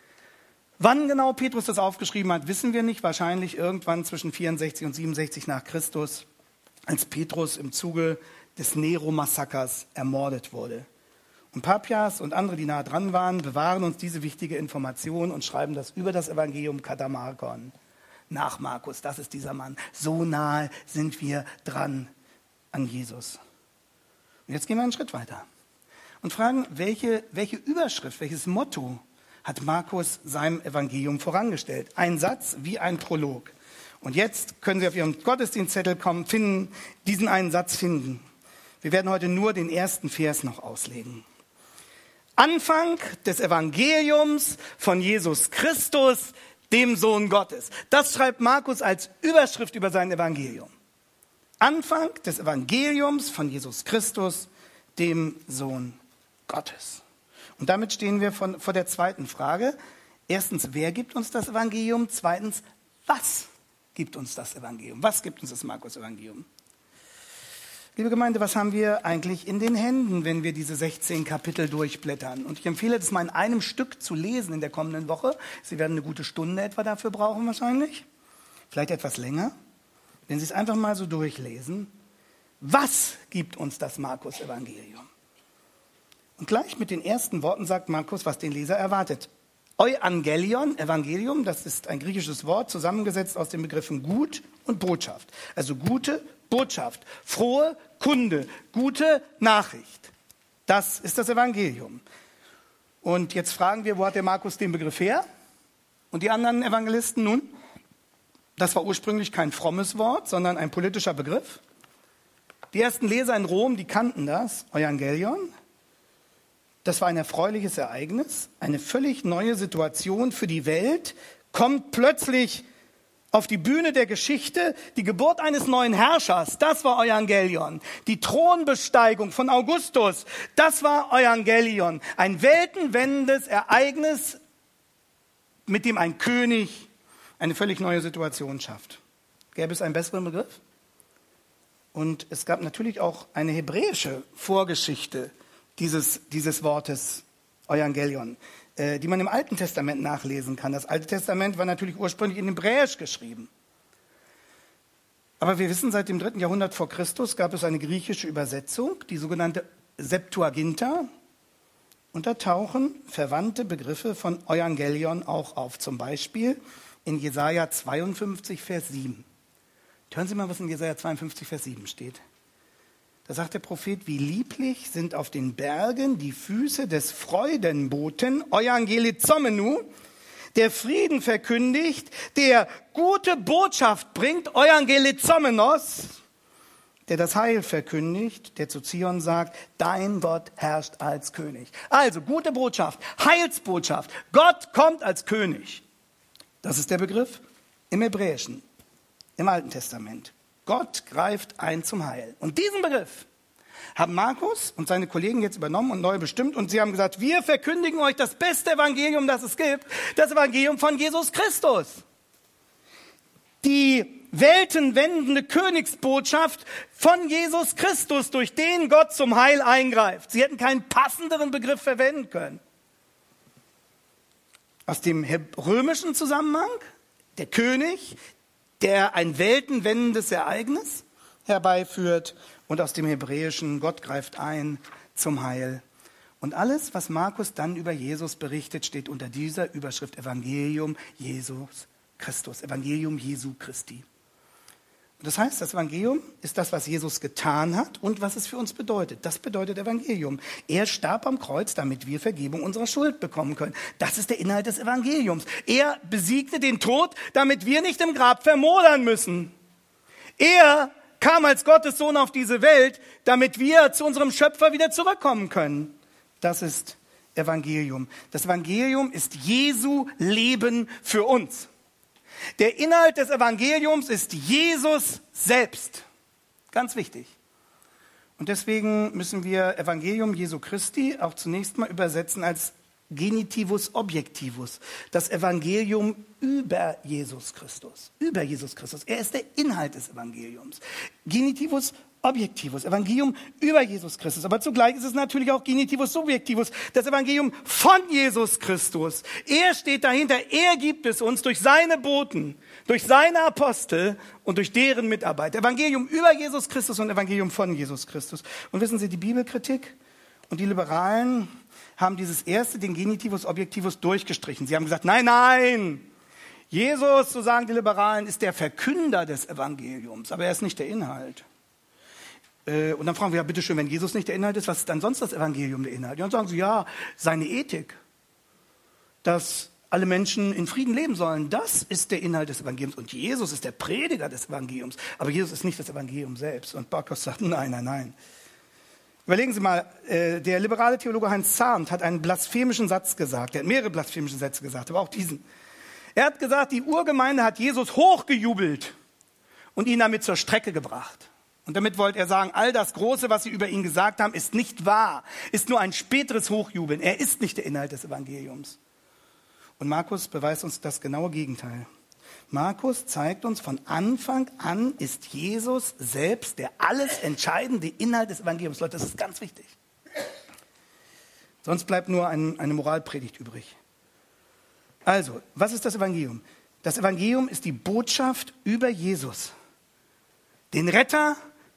Wann genau Petrus das aufgeschrieben hat, wissen wir nicht. Wahrscheinlich irgendwann zwischen 64 und 67 nach Christus, als Petrus im Zuge des Nero-Massakers ermordet wurde. Und Papias und andere, die nah dran waren, bewahren uns diese wichtige Information und schreiben das über das Evangelium Katamarkon nach Markus. Das ist dieser Mann. So nahe sind wir dran an Jesus. Und jetzt gehen wir einen Schritt weiter und fragen, welche Überschrift, welches Motto hat Markus seinem Evangelium vorangestellt? Ein Satz wie ein Prolog. Und jetzt können Sie auf Ihrem Gottesdienstzettel diesen einen Satz finden. Wir werden heute nur den ersten Vers noch auslegen. Anfang des Evangeliums von Jesus Christus, dem Sohn Gottes. Das schreibt Markus als Überschrift über sein Evangelium. Anfang des Evangeliums von Jesus Christus, dem Sohn Gottes. Und damit stehen wir vor der zweiten Frage. Erstens, wer gibt uns das Evangelium? Zweitens, was gibt uns das Evangelium? Was gibt uns das Markus-Evangelium? Liebe Gemeinde, was haben wir eigentlich in den Händen, wenn wir diese 16 Kapitel durchblättern? Und ich empfehle das mal in einem Stück zu lesen in der kommenden Woche. Sie werden eine gute Stunde etwa dafür brauchen wahrscheinlich. Vielleicht etwas länger. Wenn Sie es einfach mal so durchlesen. Was gibt uns das Markus-Evangelium? Und gleich mit den ersten Worten sagt Markus, was den Leser erwartet. Euangelion, Evangelium, das ist ein griechisches Wort, zusammengesetzt aus den Begriffen Gut und Botschaft. Also gute Botschaft, frohe Kunde, gute Nachricht. Das ist das Evangelium. Und jetzt fragen wir, wo hat der Markus den Begriff her? Und die anderen Evangelisten nun? Das war ursprünglich kein frommes Wort, sondern ein politischer Begriff. Die ersten Leser in Rom, die kannten das, Euangelion. Das war ein erfreuliches Ereignis, eine völlig neue Situation für die Welt, kommt plötzlich auf die Bühne der Geschichte, die Geburt eines neuen Herrschers, das war Euangelion. Die Thronbesteigung von Augustus, das war Euangelion. Ein weltenwendendes Ereignis, mit dem ein König eine völlig neue Situation schafft. Gäbe es einen besseren Begriff? Und es gab natürlich auch eine hebräische Vorgeschichte dieses Wortes Euangelion, die man im Alten Testament nachlesen kann. Das Alte Testament war natürlich ursprünglich in Hebräisch geschrieben. Aber wir wissen, seit dem 3. Jahrhundert vor Christus gab es eine griechische Übersetzung, die sogenannte Septuaginta. Und da tauchen verwandte Begriffe von Euangelion auch auf. Zum Beispiel in Jesaja 52, Vers 7. Hören Sie mal, was in Jesaja 52, Vers 7 steht. Da sagt der Prophet, wie lieblich sind auf den Bergen die Füße des Freudenboten, Euangelizomenu, der Frieden verkündigt, der gute Botschaft bringt, Euangelizomenos, der das Heil verkündigt, der zu Zion sagt, dein Gott herrscht als König. Also gute Botschaft, Heilsbotschaft, Gott kommt als König. Das ist der Begriff im Hebräischen, im Alten Testament. Gott greift ein zum Heil. Und diesen Begriff haben Markus und seine Kollegen jetzt übernommen und neu bestimmt. Und sie haben gesagt, wir verkündigen euch das beste Evangelium, das es gibt, das Evangelium von Jesus Christus. Die weltenwendende Königsbotschaft von Jesus Christus, durch den Gott zum Heil eingreift. Sie hätten keinen passenderen Begriff verwenden können. Aus dem römischen Zusammenhang, der König, der ein weltenwendendes Ereignis herbeiführt, und aus dem Hebräischen, Gott greift ein zum Heil. Und alles, was Markus dann über Jesus berichtet, steht unter dieser Überschrift Evangelium Jesus Christus, Evangelium Jesu Christi. Und das heißt, das Evangelium ist das, was Jesus getan hat und was es für uns bedeutet. Das bedeutet Evangelium. Er starb am Kreuz, damit wir Vergebung unserer Schuld bekommen können. Das ist der Inhalt des Evangeliums. Er besiegte den Tod, damit wir nicht im Grab vermodern müssen. Er kam als Gottes Sohn auf diese Welt, damit wir zu unserem Schöpfer wieder zurückkommen können. Das ist Evangelium? Das Evangelium ist Jesu Leben für uns. Der Inhalt des Evangeliums ist Jesus selbst. Ganz wichtig. Und deswegen müssen wir Evangelium Jesu Christi auch zunächst mal übersetzen als Genitivus Objektivus. Das Evangelium über Jesus Christus. Über Jesus Christus. Er ist der Inhalt des Evangeliums. Genitivus Objektivus. Evangelium über Jesus Christus. Aber zugleich ist es natürlich auch Genitivus Subjektivus. Das Evangelium von Jesus Christus. Er steht dahinter. Er gibt es uns durch seine Boten, durch seine Apostel und durch deren Mitarbeit. Evangelium über Jesus Christus und Evangelium von Jesus Christus. Und wissen Sie, die Bibelkritik und die Liberalen haben dieses erste, den Genitivus Objektivus, durchgestrichen. Sie haben gesagt, nein, Jesus, so sagen die Liberalen, ist der Verkünder des Evangeliums, aber er ist nicht der Inhalt. Und dann fragen wir, ja, bitteschön, wenn Jesus nicht der Inhalt ist, was ist dann sonst das Evangelium der Inhalt? Und dann sagen sie, ja, seine Ethik, dass alle Menschen in Frieden leben sollen, das ist der Inhalt des Evangeliums. Und Jesus ist der Prediger des Evangeliums, aber Jesus ist nicht das Evangelium selbst. Und Barkos sagt, nein. Überlegen Sie mal, der liberale Theologe Heinz Zahnt hat einen blasphemischen Satz gesagt. Er hat mehrere blasphemische Sätze gesagt, aber auch diesen. Er hat gesagt, die Urgemeinde hat Jesus hochgejubelt und ihn damit zur Strecke gebracht. Und damit wollte er sagen, all das Große, was sie über ihn gesagt haben, ist nicht wahr, ist nur ein späteres Hochjubeln. Er ist nicht der Inhalt des Evangeliums. Und Markus beweist uns das genaue Gegenteil. Markus zeigt uns, von Anfang an ist Jesus selbst der alles entscheidende Inhalt des Evangeliums. Leute, das ist ganz wichtig. Sonst bleibt nur eine Moralpredigt übrig. Also, was ist das Evangelium? Das Evangelium ist die Botschaft über Jesus, den Retter,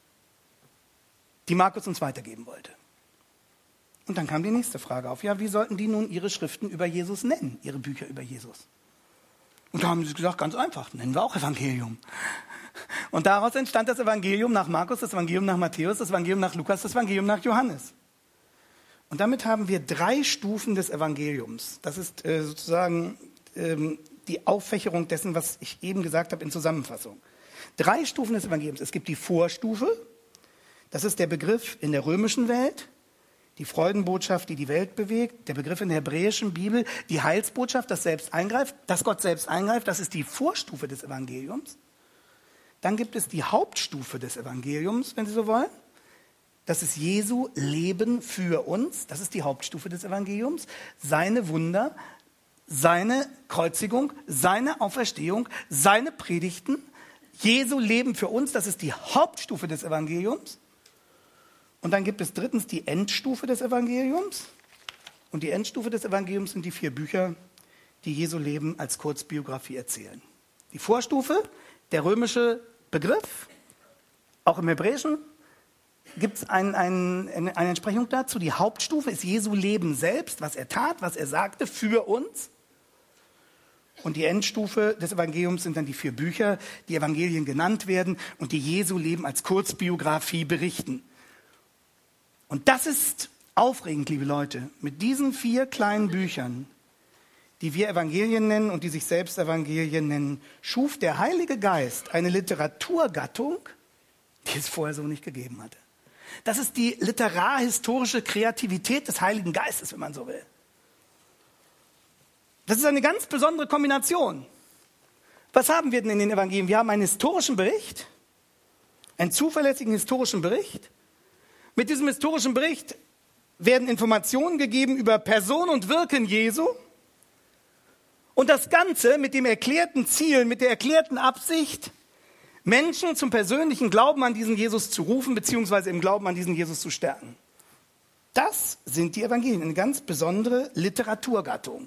die Markus uns weitergeben wollte. Und dann kam die nächste Frage auf. Ja, wie sollten die nun ihre Schriften über Jesus nennen, ihre Bücher über Jesus? Und da haben sie gesagt, ganz einfach, nennen wir auch Evangelium. Und daraus entstand das Evangelium nach Markus, das Evangelium nach Matthäus, das Evangelium nach Lukas, das Evangelium nach Johannes. Und damit haben wir 3 Stufen des Evangeliums. Das ist sozusagen die Auffächerung dessen, was ich eben gesagt habe in Zusammenfassung. 3 Stufen des Evangeliums. Es gibt die Vorstufe, das ist der Begriff in der römischen Welt, die Freudenbotschaft, die die Welt bewegt, der Begriff in der hebräischen Bibel, die Heilsbotschaft, das selbst eingreift, dass Gott selbst eingreift, das ist die Vorstufe des Evangeliums. Dann gibt es die Hauptstufe des Evangeliums, wenn Sie so wollen. Das ist Jesu Leben für uns, das ist die Hauptstufe des Evangeliums. Seine Wunder, seine Kreuzigung, seine Auferstehung, seine Predigten, Jesu Leben für uns, das ist die Hauptstufe des Evangeliums. Und dann gibt es drittens die Endstufe des Evangeliums. Und die Endstufe des Evangeliums sind die 4 Bücher, die Jesu Leben als Kurzbiografie erzählen. Die Vorstufe, der römische Begriff, auch im Hebräischen gibt es eine Entsprechung dazu. Die Hauptstufe ist Jesu Leben selbst, was er tat, was er sagte für uns. Und die Endstufe des Evangeliums sind dann die 4 Bücher, die Evangelien genannt werden und die Jesu Leben als Kurzbiografie berichten. Und das ist aufregend, liebe Leute. Mit diesen 4 kleinen Büchern, die wir Evangelien nennen und die sich selbst Evangelien nennen, schuf der Heilige Geist eine Literaturgattung, die es vorher so nicht gegeben hatte. Das ist die literarhistorische Kreativität des Heiligen Geistes, wenn man so will. Das ist eine ganz besondere Kombination. Was haben wir denn in den Evangelien? Wir haben einen historischen Bericht, einen zuverlässigen historischen Bericht. Mit diesem historischen Bericht werden Informationen gegeben über Person und Wirken Jesu. Und das Ganze mit dem erklärten Ziel, mit der erklärten Absicht, Menschen zum persönlichen Glauben an diesen Jesus zu rufen, beziehungsweise im Glauben an diesen Jesus zu stärken. Das sind die Evangelien, eine ganz besondere Literaturgattung.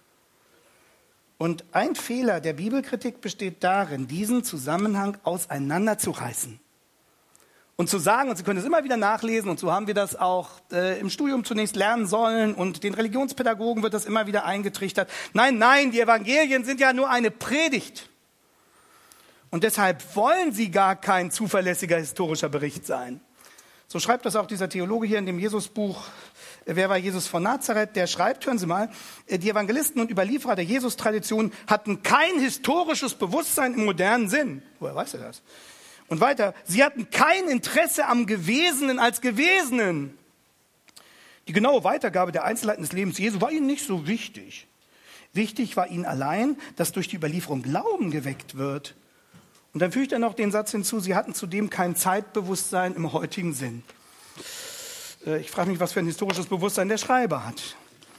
Und ein Fehler der Bibelkritik besteht darin, diesen Zusammenhang auseinanderzureißen. Und zu sagen, und Sie können es immer wieder nachlesen, und so haben wir das auch im Studium zunächst lernen sollen, und den Religionspädagogen wird das immer wieder eingetrichtert. Nein, die Evangelien sind ja nur eine Predigt. Und deshalb wollen sie gar kein zuverlässiger historischer Bericht sein. So schreibt das auch dieser Theologe hier in dem Jesusbuch, Wer war Jesus von Nazareth? Der schreibt, hören Sie mal, die Evangelisten und Überlieferer der Jesus-Tradition hatten kein historisches Bewusstsein im modernen Sinn. Woher weiß er das? Und weiter, sie hatten kein Interesse am Gewesenen als Gewesenen. Die genaue Weitergabe der Einzelheiten des Lebens Jesu war ihnen nicht so wichtig. Wichtig war ihnen allein, dass durch die Überlieferung Glauben geweckt wird. Und dann fügt er noch den Satz hinzu, sie hatten zudem kein Zeitbewusstsein im heutigen Sinn. Ich frage mich, was für ein historisches Bewusstsein der Schreiber hat.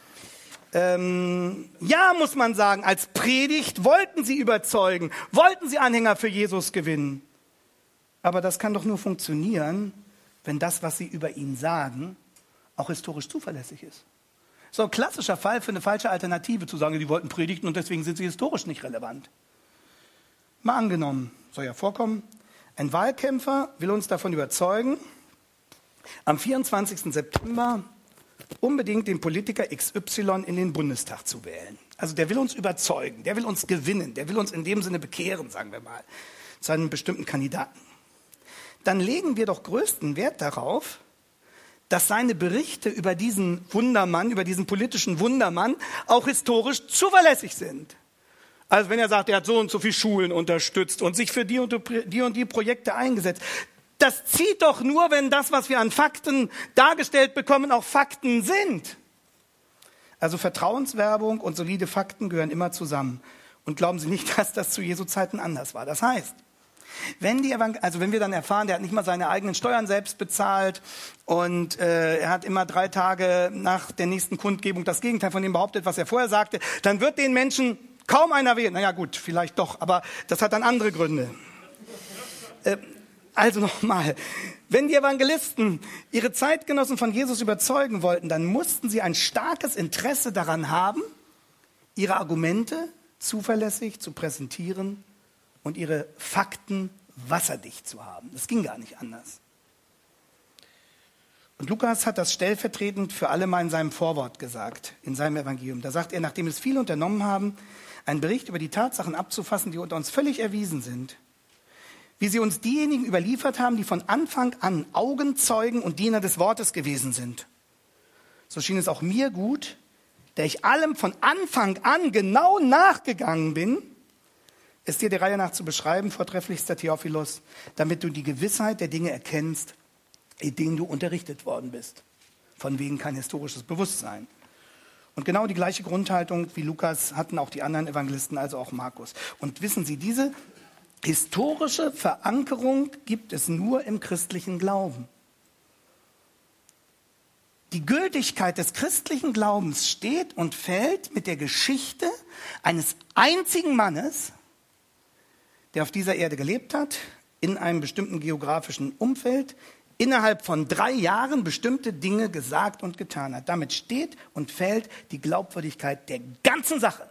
Ja, muss man sagen, als Predigt wollten sie überzeugen, wollten sie Anhänger für Jesus gewinnen. Aber das kann doch nur funktionieren, wenn das, was sie über ihn sagen, auch historisch zuverlässig ist. So ein klassischer Fall für eine falsche Alternative, zu sagen, die wollten predigten und deswegen sind sie historisch nicht relevant. Mal angenommen, soll ja vorkommen, ein Wahlkämpfer will uns davon überzeugen, am 24. September unbedingt den Politiker XY in den Bundestag zu wählen. Also der will uns überzeugen, der will uns gewinnen, der will uns in dem Sinne bekehren, sagen wir mal, zu einem bestimmten Kandidaten. Dann legen wir doch größten Wert darauf, dass seine Berichte über diesen Wundermann, über diesen politischen Wundermann auch historisch zuverlässig sind. Also wenn er sagt, er hat so und so viele Schulen unterstützt und sich für die und die Projekte eingesetzt, das zieht doch nur, wenn das, was wir an Fakten dargestellt bekommen, auch Fakten sind. Also Vertrauenswerbung und solide Fakten gehören immer zusammen. Und glauben Sie nicht, dass das zu Jesu Zeiten anders war. Das heißt, wenn wir dann erfahren, der hat nicht mal seine eigenen Steuern selbst bezahlt und er hat immer 3 Tage nach der nächsten Kundgebung das Gegenteil von dem behauptet, was er vorher sagte, dann wird den Menschen kaum einer wählen. Naja gut, vielleicht doch, aber das hat dann andere Gründe. Also nochmal, wenn die Evangelisten ihre Zeitgenossen von Jesus überzeugen wollten, dann mussten sie ein starkes Interesse daran haben, ihre Argumente zuverlässig zu präsentieren und ihre Fakten wasserdicht zu haben. Das ging gar nicht anders. Und Lukas hat das stellvertretend für alle mal in seinem Vorwort gesagt, in seinem Evangelium. Da sagt er, nachdem es viele unternommen haben, einen Bericht über die Tatsachen abzufassen, die unter uns völlig erwiesen sind, wie sie uns diejenigen überliefert haben, die von Anfang an Augenzeugen und Diener des Wortes gewesen sind. So schien es auch mir gut, der ich allem von Anfang an genau nachgegangen bin, es dir der Reihe nach zu beschreiben, vortrefflichster Theophilos, damit du die Gewissheit der Dinge erkennst, in denen du unterrichtet worden bist. Von wegen kein historisches Bewusstsein. Und genau die gleiche Grundhaltung wie Lukas hatten auch die anderen Evangelisten, also auch Markus. Und wissen Sie, diese historische Verankerung gibt es nur im christlichen Glauben. Die Gültigkeit des christlichen Glaubens steht und fällt mit der Geschichte eines einzigen Mannes, der auf dieser Erde gelebt hat, in einem bestimmten geografischen Umfeld, innerhalb von 3 Jahren bestimmte Dinge gesagt und getan hat. Damit steht und fällt die Glaubwürdigkeit der ganzen Sache.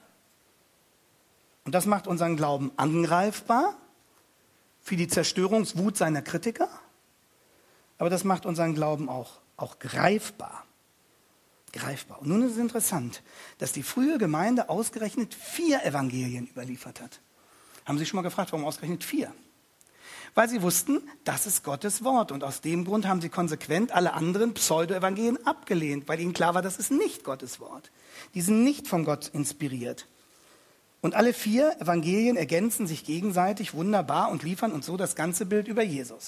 Und das macht unseren Glauben angreifbar für die Zerstörungswut seiner Kritiker, aber das macht unseren Glauben auch greifbar. Greifbar. Und nun ist es interessant, dass die frühe Gemeinde ausgerechnet 4 Evangelien überliefert hat. Haben Sie sich schon mal gefragt, warum ausgerechnet 4? Weil sie wussten, das ist Gottes Wort. Und aus dem Grund haben sie konsequent alle anderen Pseudo-Evangelien abgelehnt, weil ihnen klar war, das ist nicht Gottes Wort. Die sind nicht von Gott inspiriert. Und alle 4 Evangelien ergänzen sich gegenseitig wunderbar und liefern uns so das ganze Bild über Jesus.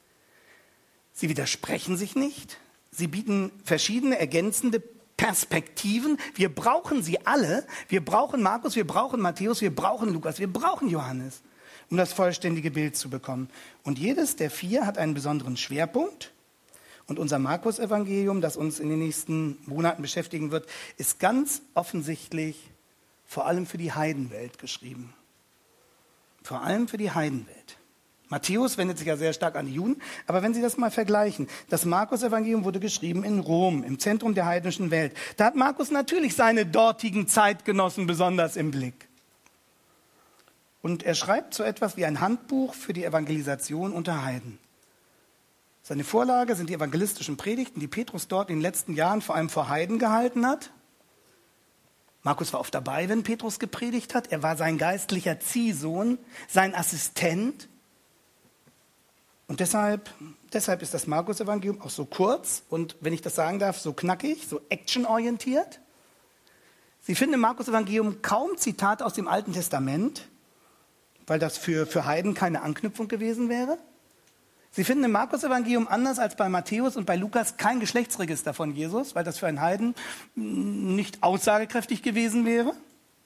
Sie widersprechen sich nicht. Sie bieten verschiedene ergänzende Perspektiven. Wir brauchen sie alle. Wir brauchen Markus, wir brauchen Matthäus, wir brauchen Lukas, wir brauchen Johannes, um das vollständige Bild zu bekommen. Und jedes der 4 hat einen besonderen Schwerpunkt. Und unser Markus-Evangelium, das uns in den nächsten Monaten beschäftigen wird, ist ganz offensichtlich vor allem für die Heidenwelt geschrieben. Vor allem für die Heidenwelt. Matthäus wendet sich ja sehr stark an die Juden, aber wenn Sie das mal vergleichen, das Markus-Evangelium wurde geschrieben in Rom, im Zentrum der heidnischen Welt. Da hat Markus natürlich seine dortigen Zeitgenossen besonders im Blick. Und er schreibt so etwas wie ein Handbuch für die Evangelisation unter Heiden. Seine Vorlage sind die evangelistischen Predigten, die Petrus dort in den letzten Jahren vor allem vor Heiden gehalten hat. Markus war oft dabei, wenn Petrus gepredigt hat. Er war sein geistlicher Ziehsohn, sein Assistent. Und deshalb ist das Markus-Evangelium auch so kurz und, wenn ich das sagen darf, so knackig, so actionorientiert. Sie finden im Markus-Evangelium kaum Zitate aus dem Alten Testament, weil das für Heiden keine Anknüpfung gewesen wäre. Sie finden im Markus-Evangelium anders als bei Matthäus und bei Lukas kein Geschlechtsregister von Jesus, weil das für einen Heiden nicht aussagekräftig gewesen wäre.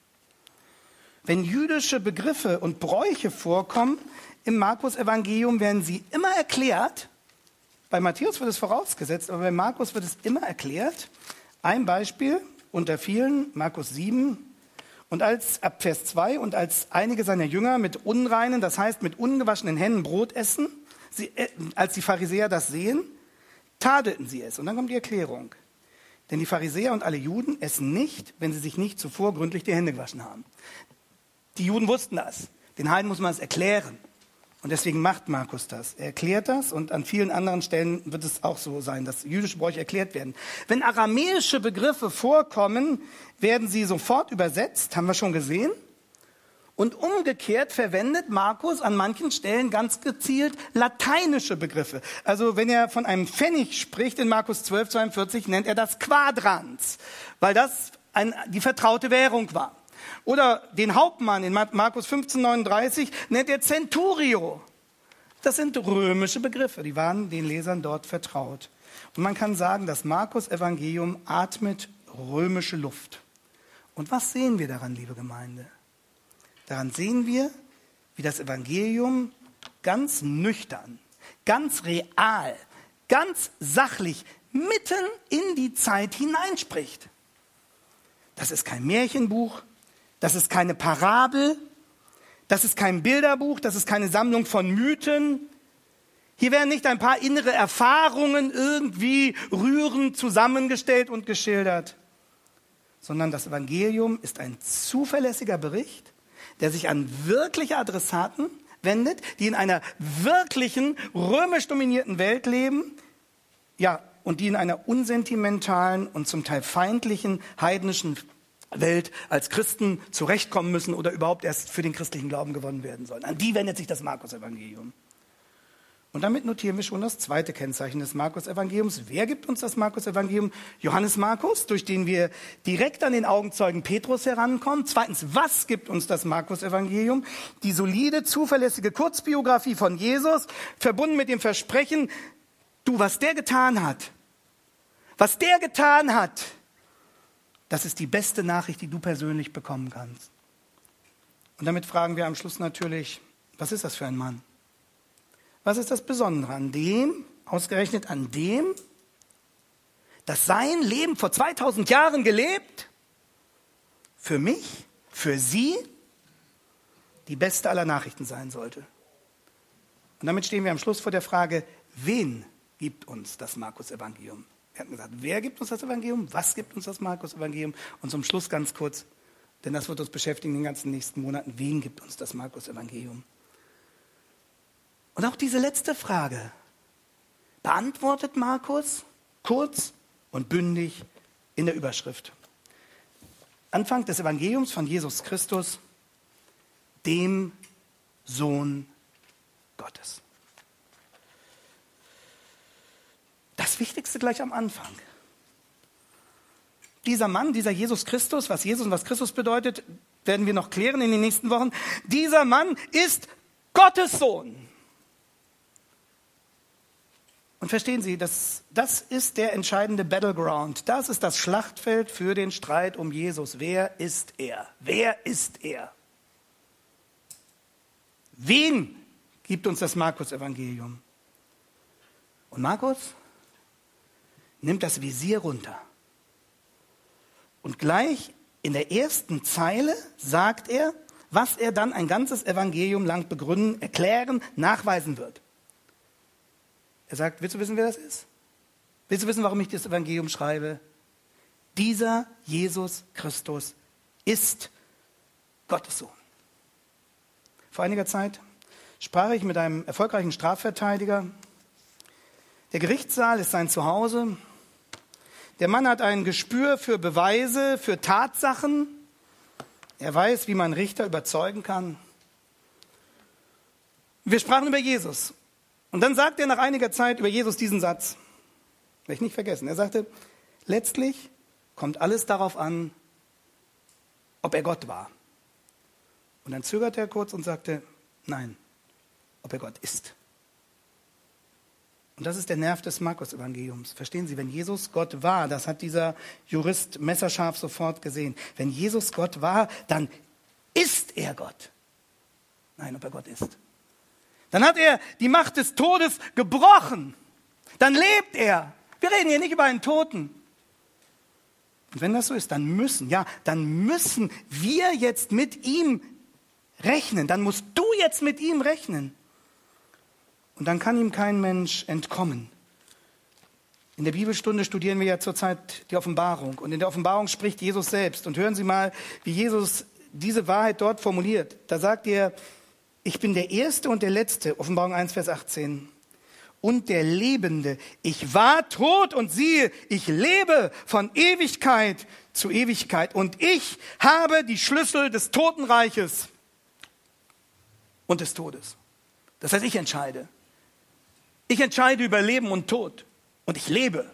Wenn jüdische Begriffe und Bräuche vorkommen im Markus-Evangelium, werden sie immer erklärt. Bei Matthäus wird es vorausgesetzt, aber bei Markus wird es immer erklärt. Ein Beispiel unter vielen, Markus 7. Und ab Vers 2, und als einige seiner Jünger mit unreinen, das heißt mit ungewaschenen Händen Brot essen, als die Pharisäer das sehen, tadelten sie es. Und dann kommt die Erklärung. Denn die Pharisäer und alle Juden essen nicht, wenn sie sich nicht zuvor gründlich die Hände gewaschen haben. Die Juden wussten das. Den Heiden muss man es erklären. Und deswegen macht Markus das. Er erklärt das und an vielen anderen Stellen wird es auch so sein, dass jüdische Bräuche erklärt werden. Wenn aramäische Begriffe vorkommen, werden sie sofort übersetzt, haben wir schon gesehen. Und umgekehrt verwendet Markus an manchen Stellen ganz gezielt lateinische Begriffe. Also wenn er von einem Pfennig spricht in Markus 12,42, nennt er das Quadrans, weil das die vertraute Währung war. Oder den Hauptmann in Markus 15,39 nennt er Centurio. Das sind römische Begriffe, die waren den Lesern dort vertraut. Und man kann sagen, das Markus-Evangelium atmet römische Luft. Und was sehen wir daran, liebe Gemeinde? Daran sehen wir, wie das Evangelium ganz nüchtern, ganz real, ganz sachlich mitten in die Zeit hineinspricht. Das ist kein Märchenbuch, das ist keine Parabel, das ist kein Bilderbuch, das ist keine Sammlung von Mythen. Hier werden nicht ein paar innere Erfahrungen irgendwie rührend zusammengestellt und geschildert, sondern das Evangelium ist ein zuverlässiger Bericht, der sich an wirkliche Adressaten wendet, die in einer wirklichen, römisch dominierten Welt leben, ja, und die in einer unsentimentalen und zum Teil feindlichen, heidnischen Welt als Christen zurechtkommen müssen oder überhaupt erst für den christlichen Glauben gewonnen werden sollen. An die wendet sich das Markus-Evangelium. Und damit notieren wir schon das zweite Kennzeichen des Markus-Evangeliums. Wer gibt uns das Markus-Evangelium? Johannes Markus, durch den wir direkt an den Augenzeugen Petrus herankommen. Zweitens, was gibt uns das Markus-Evangelium? Die solide, zuverlässige Kurzbiografie von Jesus, verbunden mit dem Versprechen, was der getan hat, das ist die beste Nachricht, die du persönlich bekommen kannst. Und damit fragen wir am Schluss natürlich, was ist das für ein Mann? Was ist das Besondere an dem, ausgerechnet an dem, das sein Leben vor 2000 Jahren gelebt, für mich, für sie, die beste aller Nachrichten sein sollte? Und damit stehen wir am Schluss vor der Frage, wen gibt uns das Markus-Evangelium? Wir hatten gesagt, wer gibt uns das Evangelium? Was gibt uns das Markus-Evangelium? Und zum Schluss ganz kurz, denn das wird uns beschäftigen in den ganzen nächsten Monaten, wen gibt uns das Markus-Evangelium? Und auch diese letzte Frage beantwortet Markus kurz und bündig in der Überschrift. Anfang des Evangeliums von Jesus Christus, dem Sohn Gottes. Das Wichtigste gleich am Anfang. Dieser Mann, dieser Jesus Christus, was Jesus und was Christus bedeutet, werden wir noch klären in den nächsten Wochen. Dieser Mann ist Gottes Sohn. Und verstehen Sie, das ist der entscheidende Battleground. Das ist das Schlachtfeld für den Streit um Jesus. Wer ist er? Wer ist er? Wen gibt uns das Markus-Evangelium? Und Markus nimmt das Visier runter. Und gleich in der ersten Zeile sagt er, was er dann ein ganzes Evangelium lang begründen, erklären, nachweisen wird. Er sagt, willst du wissen, wer das ist? Willst du wissen, warum ich das Evangelium schreibe? Dieser Jesus Christus ist Gottes Sohn. Vor einiger Zeit sprach ich mit einem erfolgreichen Strafverteidiger. Der Gerichtssaal ist sein Zuhause. Der Mann hat ein Gespür für Beweise, für Tatsachen. Er weiß, wie man Richter überzeugen kann. Wir sprachen über Jesus. Und dann sagt er nach einiger Zeit über Jesus diesen Satz. Werde ich nicht vergessen. Er sagte, letztlich kommt alles darauf an, ob er Gott war. Und dann zögerte er kurz und sagte, nein, ob er Gott ist. Und das ist der Nerv des Markus-Evangeliums. Verstehen Sie, wenn Jesus Gott war, das hat dieser Jurist messerscharf sofort gesehen, wenn Jesus Gott war, dann ist er Gott. Nein, ob er Gott ist. Dann hat er die Macht des Todes gebrochen. Dann lebt er. Wir reden hier nicht über einen Toten. Und wenn das so ist, dann müssen wir jetzt mit ihm rechnen. Dann musst du jetzt mit ihm rechnen. Und dann kann ihm kein Mensch entkommen. In der Bibelstunde studieren wir ja zurzeit die Offenbarung. Und in der Offenbarung spricht Jesus selbst. Und hören Sie mal, wie Jesus diese Wahrheit dort formuliert. Da sagt er, ich bin der Erste und der Letzte, Offenbarung 1, Vers 18. Und der Lebende. Ich war tot und siehe, ich lebe von Ewigkeit zu Ewigkeit. Und ich habe die Schlüssel des Totenreiches und des Todes. Das heißt, ich entscheide. Ich entscheide über Leben und Tod. Und ich lebe.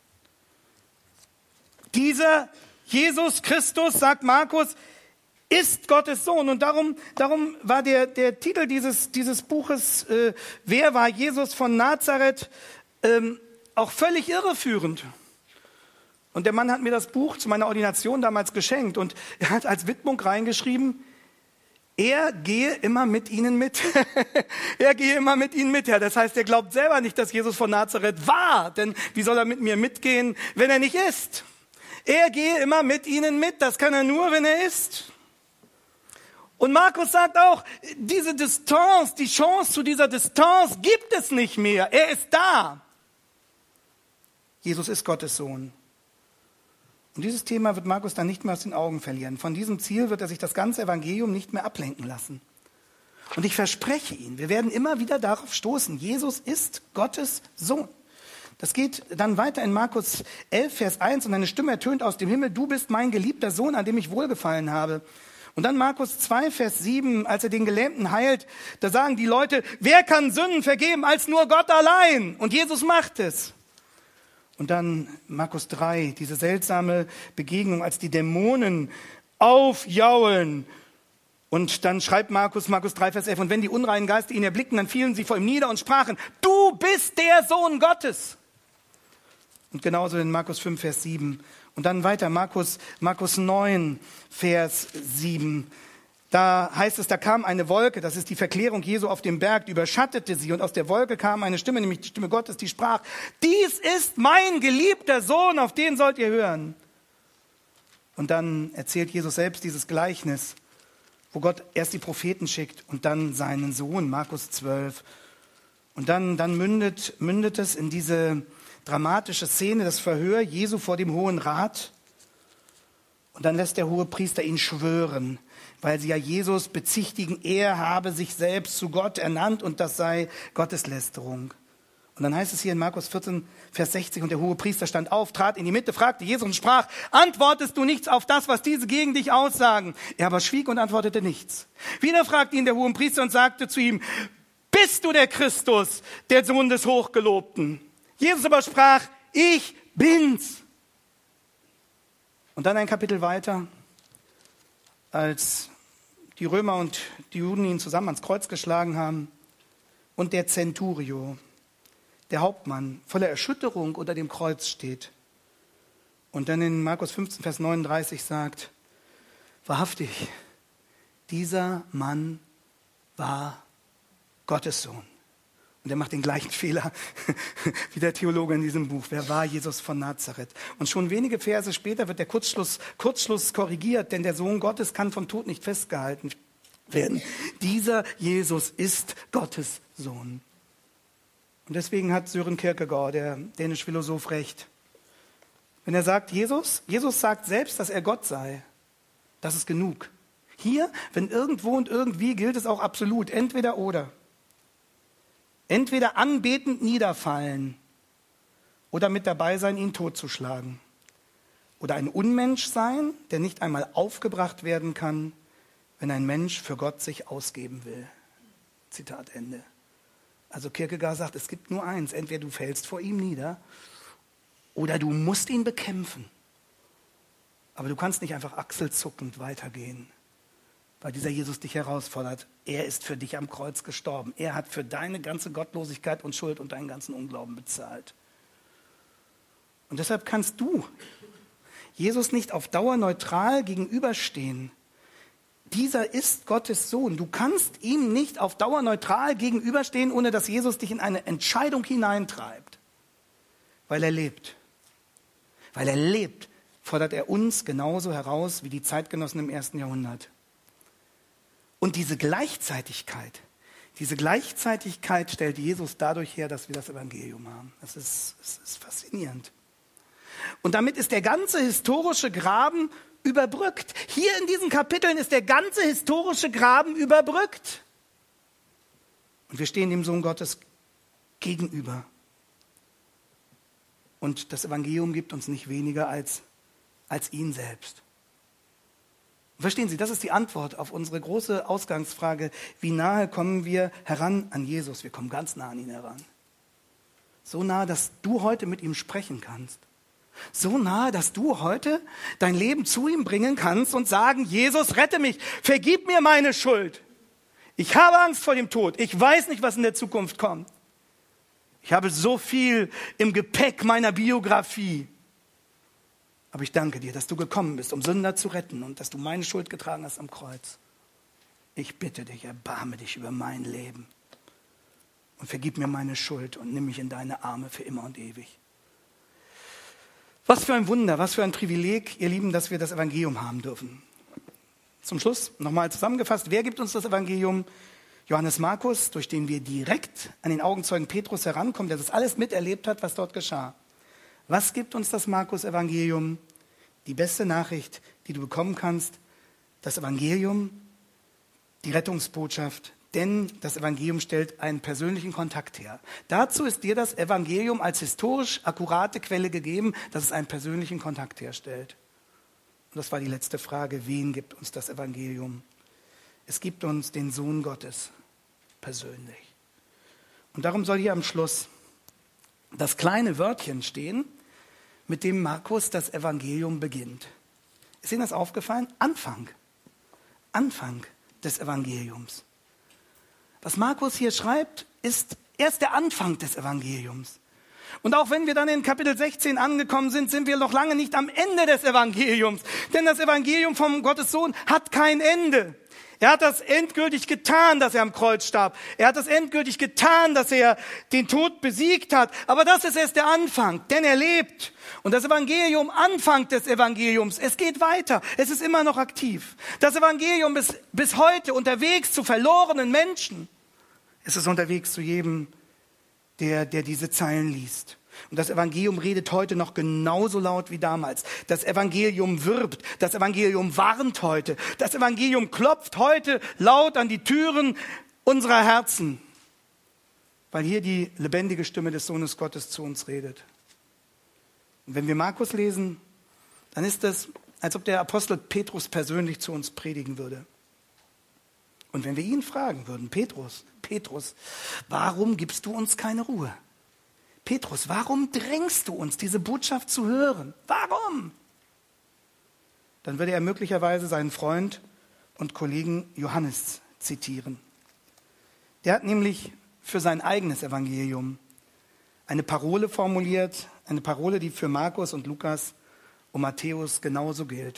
Dieser Jesus Christus, sagt Markus, ist Gottes Sohn. Und darum war der Titel dieses Buches, wer war Jesus von Nazareth, auch völlig irreführend. Und der Mann hat mir das Buch zu meiner Ordination damals geschenkt. Und er hat als Widmung reingeschrieben, er gehe immer mit ihnen mit. Er gehe immer mit ihnen mit. Ja, das heißt, er glaubt selber nicht, dass Jesus von Nazareth war. Denn wie soll er mit mir mitgehen, wenn er nicht ist? Er gehe immer mit ihnen mit. Das kann er nur, wenn er ist. Und Markus sagt auch, diese Distanz, die Chance zu dieser Distanz gibt es nicht mehr. Er ist da. Jesus ist Gottes Sohn. Und dieses Thema wird Markus dann nicht mehr aus den Augen verlieren. Von diesem Ziel wird er sich das ganze Evangelium nicht mehr ablenken lassen. Und ich verspreche Ihnen, wir werden immer wieder darauf stoßen, Jesus ist Gottes Sohn. Das geht dann weiter in Markus 11, Vers 1 und eine Stimme ertönt aus dem Himmel, du bist mein geliebter Sohn, an dem ich wohlgefallen habe. Und dann Markus 2, Vers 7, als er den Gelähmten heilt, da sagen die Leute, wer kann Sünden vergeben als nur Gott allein? Und Jesus macht es. Und dann Markus 3, diese seltsame Begegnung, als die Dämonen aufjaulen. Und dann schreibt Markus 3, Vers 11, und wenn die unreinen Geister ihn erblickten, dann fielen sie vor ihm nieder und sprachen, du bist der Sohn Gottes. Und genauso in Markus 5, Vers 7. Und dann weiter, Markus 9, Vers 7. Da heißt es, da kam eine Wolke, das ist die Verklärung Jesu auf dem Berg, die überschattete sie. Und aus der Wolke kam eine Stimme, nämlich die Stimme Gottes, die sprach, dies ist mein geliebter Sohn, auf den sollt ihr hören. Und dann erzählt Jesus selbst dieses Gleichnis, wo Gott erst die Propheten schickt und dann seinen Sohn, Markus 12. Und dann mündet es in diese dramatische Szene, das Verhör Jesu vor dem Hohen Rat. Und dann lässt der Hohepriester ihn schwören, weil sie ja Jesus bezichtigen, er habe sich selbst zu Gott ernannt und das sei Gotteslästerung. Und dann heißt es hier in Markus 14, Vers 60, und der Hohepriester stand auf, trat in die Mitte, fragte Jesus und sprach, antwortest du nichts auf das, was diese gegen dich aussagen? Er aber schwieg und antwortete nichts. Wieder fragte ihn der Hohepriester und sagte zu ihm, bist du der Christus, der Sohn des Hochgelobten? Jesus aber sprach, ich bin's. Und dann ein Kapitel weiter, als die Römer und die Juden ihn zusammen ans Kreuz geschlagen haben und der Centurio, der Hauptmann, voller Erschütterung unter dem Kreuz steht. Und dann in Markus 15, Vers 39 sagt, wahrhaftig, dieser Mann war Gottes Sohn. Und er macht den gleichen Fehler wie der Theologe in diesem Buch. Wer war Jesus von Nazareth? Und schon wenige Verse später wird der Kurzschluss korrigiert, denn der Sohn Gottes kann vom Tod nicht festgehalten werden. Dieser Jesus ist Gottes Sohn. Und deswegen hat Søren Kierkegaard, der dänische Philosoph, recht. Wenn er sagt, Jesus sagt selbst, dass er Gott sei. Das ist genug. Hier, wenn irgendwo und irgendwie, gilt es auch absolut, entweder oder. Entweder anbetend niederfallen oder mit dabei sein, ihn totzuschlagen. Oder ein Unmensch sein, der nicht einmal aufgebracht werden kann, wenn ein Mensch für Gott sich ausgeben will. Zitat Ende. Also Kierkegaard sagt, es gibt nur eins, entweder du fällst vor ihm nieder oder du musst ihn bekämpfen. Aber du kannst nicht einfach achselzuckend weitergehen, weil dieser Jesus dich herausfordert. Er ist für dich am Kreuz gestorben. Er hat für deine ganze Gottlosigkeit und Schuld und deinen ganzen Unglauben bezahlt. Und deshalb kannst du Jesus nicht auf Dauer neutral gegenüberstehen. Dieser ist Gottes Sohn. Du kannst ihm nicht auf Dauer neutral gegenüberstehen, ohne dass Jesus dich in eine Entscheidung hineintreibt. Weil er lebt. Weil er lebt, fordert er uns genauso heraus wie die Zeitgenossen im 1. Jahrhundert. Und diese Gleichzeitigkeit stellt Jesus dadurch her, dass wir das Evangelium haben. Das ist faszinierend. Und damit ist der ganze historische Graben überbrückt. Hier in diesen Kapiteln ist der ganze historische Graben überbrückt. Und wir stehen dem Sohn Gottes gegenüber. Und das Evangelium gibt uns nicht weniger als ihn selbst. Verstehen Sie, das ist die Antwort auf unsere große Ausgangsfrage. Wie nahe kommen wir heran an Jesus? Wir kommen ganz nah an ihn heran. So nah, dass du heute mit ihm sprechen kannst. So nahe, dass du heute dein Leben zu ihm bringen kannst und sagen, Jesus, rette mich, vergib mir meine Schuld. Ich habe Angst vor dem Tod. Ich weiß nicht, was in der Zukunft kommt. Ich habe so viel im Gepäck meiner Biografie. Aber ich danke dir, dass du gekommen bist, um Sünder zu retten und dass du meine Schuld getragen hast am Kreuz. Ich bitte dich, erbarme dich über mein Leben und vergib mir meine Schuld und nimm mich in deine Arme für immer und ewig. Was für ein Wunder, was für ein Privileg, ihr Lieben, dass wir das Evangelium haben dürfen. Zum Schluss nochmal zusammengefasst, wer gibt uns das Evangelium? Johannes Markus, durch den wir direkt an den Augenzeugen Petrus herankommen, der das alles miterlebt hat, was dort geschah. Was gibt uns das Markus-Evangelium? Die beste Nachricht, die du bekommen kannst, das Evangelium, die Rettungsbotschaft, denn das Evangelium stellt einen persönlichen Kontakt her. Dazu ist dir das Evangelium als historisch akkurate Quelle gegeben, dass es einen persönlichen Kontakt herstellt. Und das war die letzte Frage, wen gibt uns das Evangelium? Es gibt uns den Sohn Gottes persönlich. Und darum soll hier am Schluss das kleine Wörtchen stehen, mit dem Markus das Evangelium beginnt. Ist Ihnen das aufgefallen? Anfang des Evangeliums. Was Markus hier schreibt, ist erst der Anfang des Evangeliums. Und auch wenn wir dann in Kapitel 16 angekommen sind, sind wir noch lange nicht am Ende des Evangeliums. Denn das Evangelium vom Gottes Sohn hat kein Ende. Er hat das endgültig getan, dass er am Kreuz starb. Er hat das endgültig getan, dass er den Tod besiegt hat. Aber das ist erst der Anfang, denn er lebt. Und das Evangelium, Anfang des Evangeliums, es geht weiter. Es ist immer noch aktiv. Das Evangelium ist bis heute unterwegs zu verlorenen Menschen. Es ist unterwegs zu jedem, der diese Zeilen liest. Und das Evangelium redet heute noch genauso laut wie damals. Das Evangelium wirbt, das Evangelium warnt heute. Das Evangelium klopft heute laut an die Türen unserer Herzen, weil hier die lebendige Stimme des Sohnes Gottes zu uns redet. Und wenn wir Markus lesen, dann ist es, als ob der Apostel Petrus persönlich zu uns predigen würde. Und wenn wir ihn fragen würden, Petrus, warum gibst du uns keine Ruhe? Petrus, warum drängst du uns, diese Botschaft zu hören? Warum? Dann würde er möglicherweise seinen Freund und Kollegen Johannes zitieren. Der hat nämlich für sein eigenes Evangelium eine Parole formuliert, eine Parole, die für Markus und Lukas und Matthäus genauso gilt.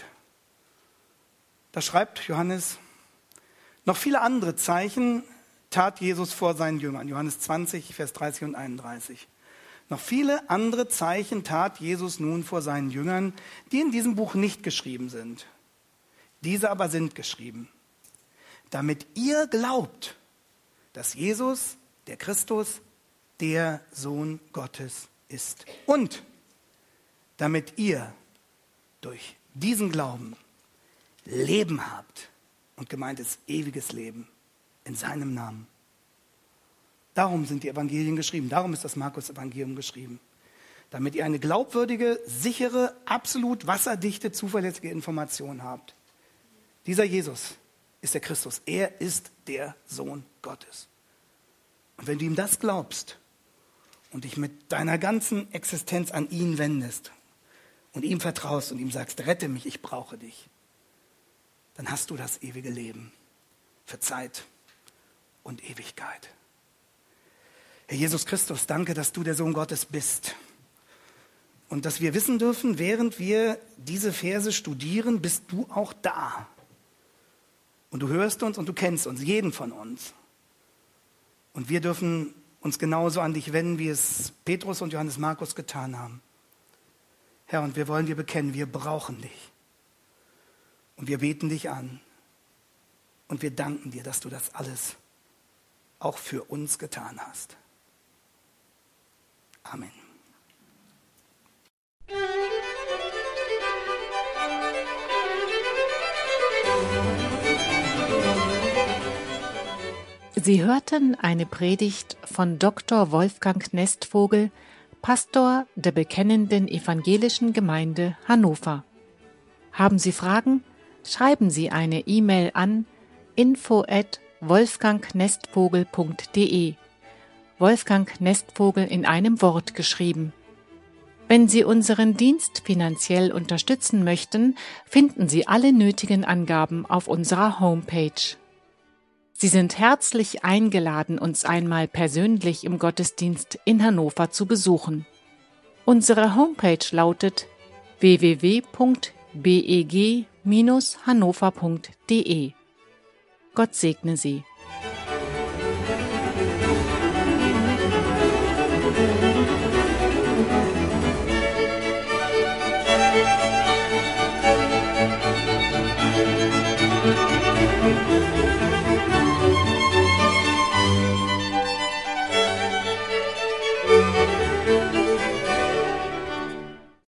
Da schreibt Johannes, noch viele andere Zeichen tat Jesus vor seinen Jüngern. Johannes 20, Vers 30 und 31. Noch viele andere Zeichen tat Jesus nun vor seinen Jüngern, die in diesem Buch nicht geschrieben sind. Diese aber sind geschrieben, damit ihr glaubt, dass Jesus, der Christus, der Sohn Gottes ist. Und damit ihr durch diesen Glauben Leben habt. Und gemeint ist ewiges Leben in seinem Namen. Darum sind die Evangelien geschrieben. Darum ist das Markus-Evangelium geschrieben. Damit ihr eine glaubwürdige, sichere, absolut wasserdichte, zuverlässige Information habt. Dieser Jesus ist der Christus. Er ist der Sohn Gottes. Und wenn du ihm das glaubst und dich mit deiner ganzen Existenz an ihn wendest und ihm vertraust und ihm sagst, rette mich, ich brauche dich, dann hast du das ewige Leben für Zeit und Ewigkeit. Herr Jesus Christus, danke, dass du der Sohn Gottes bist. Und dass wir wissen dürfen, während wir diese Verse studieren, bist du auch da. Und du hörst uns und du kennst uns, jeden von uns. Und wir dürfen uns genauso an dich wenden, wie es Petrus und Johannes Markus getan haben. Herr, und wir wollen dir bekennen, wir brauchen dich. Und wir beten dich an. Und wir danken dir, dass du das alles auch für uns getan hast. Amen. Sie hörten eine Predigt von Dr. Wolfgang Nestvogel, Pastor der Bekennenden Evangelischen Gemeinde Hannover. Haben Sie Fragen? Schreiben Sie eine E-Mail an info@wolfgangnestvogel.de. Wolfgang Nestvogel in einem Wort geschrieben. Wenn Sie unseren Dienst finanziell unterstützen möchten, finden Sie alle nötigen Angaben auf unserer Homepage. Sie sind herzlich eingeladen, uns einmal persönlich im Gottesdienst in Hannover zu besuchen. Unsere Homepage lautet www.beg-hannover.de. Gott segne Sie.